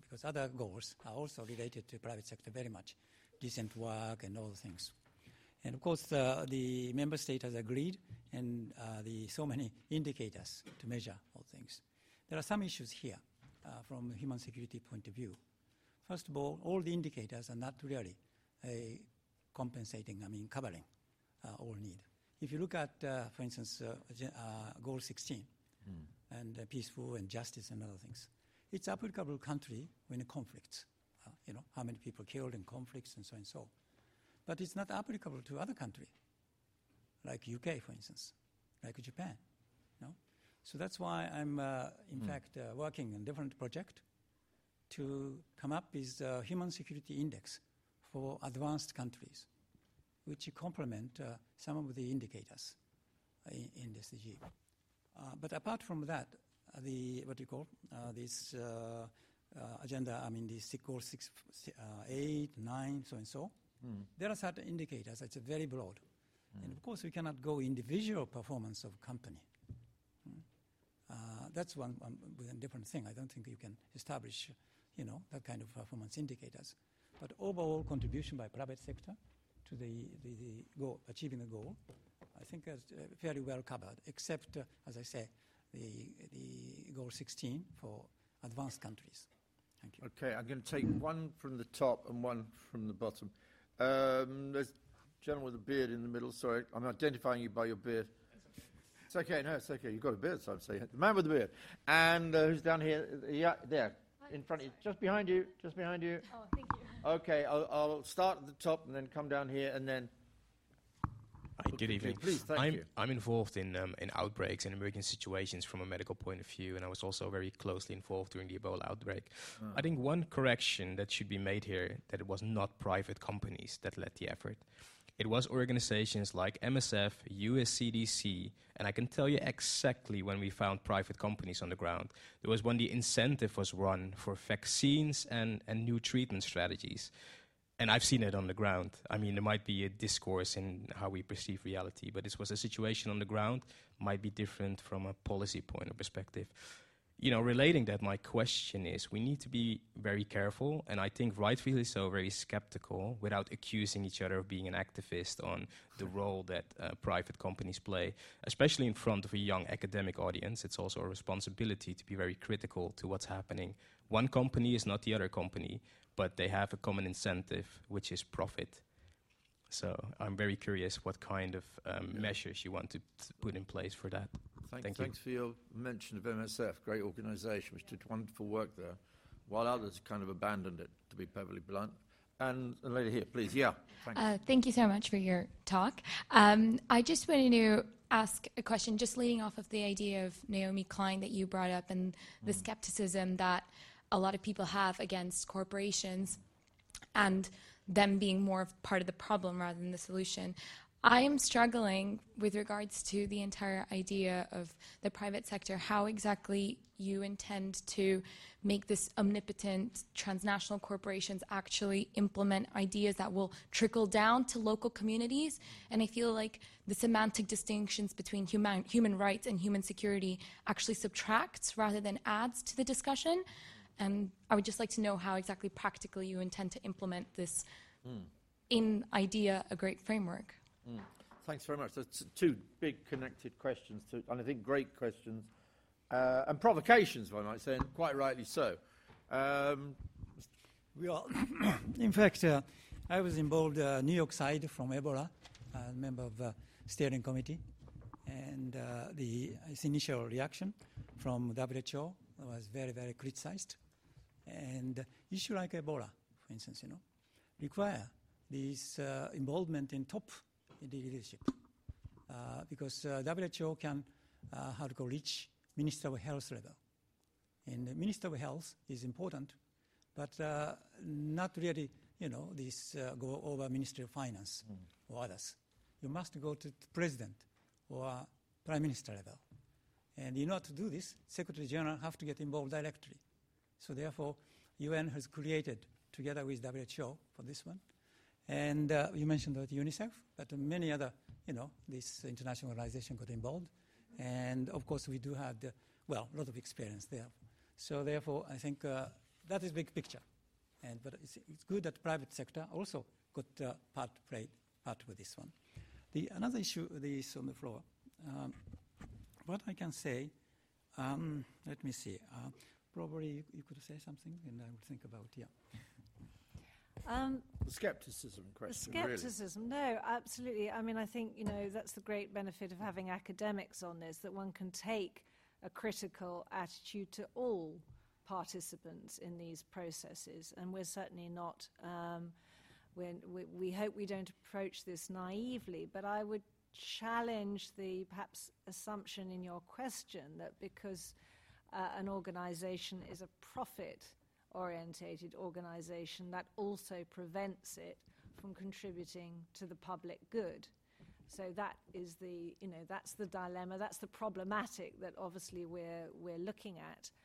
because other goals are also related to private sector very much, decent work and all the things. And of course, uh, the member state has agreed, and uh, the so many indicators to measure all things. There are some issues here uh, from a human security point of view. First of all, all the indicators are not really uh, compensating, I mean, covering uh, all need. If you look at, uh, for instance, uh, uh, Goal sixteen, mm. and uh, peaceful and justice and other things, it's applicable country when conflicts, uh, you know, how many people killed in conflicts and so and so. But it's not applicable to other countries, like U K, for instance, like Japan. No? So that's why I'm, uh, in mm. fact, uh, working on different project to come up with a human security index for advanced countries, which complement uh, some of the indicators in, in the S D G. Uh, but apart from that, uh, the what do you call uh, this uh, uh, agenda? I mean, the six, goal six, uh, eight, nine, so and so. Mm. There are certain indicators. It's very broad, mm. and of course we cannot go individual performance of company. Mm. Uh, that's one, one different thing. I don't think you can establish, you know, that kind of performance indicators. But overall contribution by private sector to the, the, the goal, achieving the goal, I think is uh, fairly well covered, except, uh, as I say, the, the goal sixteen for advanced countries. Thank you. Okay, I'm going to take one from the top and one from the bottom. Um, there's a gentleman with a beard in the middle. Sorry, I'm identifying you by your beard. It's okay, no, it's okay. You've got a beard, so I'm saying. The man with the beard. And uh, who's down here? Yeah, there, in front of you. Just behind you, just behind you. Oh, thank you. Okay, I'll, I'll start at the top and then come down here and then... Hi, good evening. Please, thank I'm, you. I'm involved in, um, in outbreaks and emergency situations from a medical point of view, and I was also very closely involved during the Ebola outbreak. Oh. I think one correction that should be made here, that it was not private companies that led the effort. It was organizations like M S F, U S C D C, and I can tell you exactly when we found private companies on the ground. There was when the incentive was run for vaccines and, and new treatment strategies. And I've seen it on the ground. I mean, there might be a discourse in how we perceive reality, but this was a situation on the ground, might be different from a policy point of perspective. You know, relating that, my question is, we need to be very careful, and I think rightfully so, very skeptical, without accusing each other of being an activist on the role that uh, private companies play, especially in front of a young academic audience. It's also a responsibility to be very critical to what's happening. One company is not the other company, but they have a common incentive, which is profit. So I'm very curious what kind of um, yeah. measures you want to t- put in place for that. Thank, Thank thanks you. for your mention of M S F, great organisation, which did wonderful work there, while others kind of abandoned it, to be perfectly blunt. And a lady here, please. Yeah. Thanks. Uh, thank you so much for your talk. Um, I just wanted to ask a question, just leading off of the idea of Naomi Klein that you brought up and the mm. skepticism that a lot of people have against corporations and them being more of part of the problem rather than the solution. I am struggling with regards to the entire idea of the private sector, how exactly you intend to make this omnipotent transnational corporations actually implement ideas that will trickle down to local communities. And I feel like the semantic distinctions between human, human rights and human security actually subtracts rather than adds to the discussion. And I would just like to know how exactly practically you intend to implement this mm. in idea, a great framework. Mm. Thanks very much. That's two big connected questions, to, and I think great questions, uh, and provocations, if I might say, and quite rightly so. Um, well, in fact, uh, I was involved uh, New York side from Ebola, a member of the steering committee, and uh, the its initial reaction from W H O was very, very criticized. And issue like Ebola, for instance, you know, require this uh, involvement in top in the leadership, uh, because uh, W H O can, uh, how to go, reach Minister of Health level. And the Minister of Health is important, but uh, not really, you know, this uh, go over Ministry of Finance mm. or others. You must go to the President or Prime Minister level. And in order to do this, Secretary General have to get involved directly. So therefore, U N has created, together with W H O, for this one. And uh, you mentioned that UNICEF, but many other, you know, this international organization got involved. And of course, we do have, the, well, a lot of experience there. So therefore, I think uh, that is big picture. And but it's, it's good that private sector also got uh, part played part with this one. The another issue is on the floor. Um, what I can say, um, let me see. Uh, probably you, you could say something, and I would think about yeah. Um, the scepticism question. The scepticism, really. no, absolutely. I mean, I think you know that's the great benefit of having academics on this, that one can take a critical attitude to all participants in these processes, and we're certainly not. Um, when we, we hope we don't approach this naively, but I would challenge the perhaps assumption in your question that because uh, an organisation is a profit-orientated organisation, that also prevents it from contributing to the public good. So that is the, you know, that's the dilemma, that's the problematic that obviously we're we're looking at.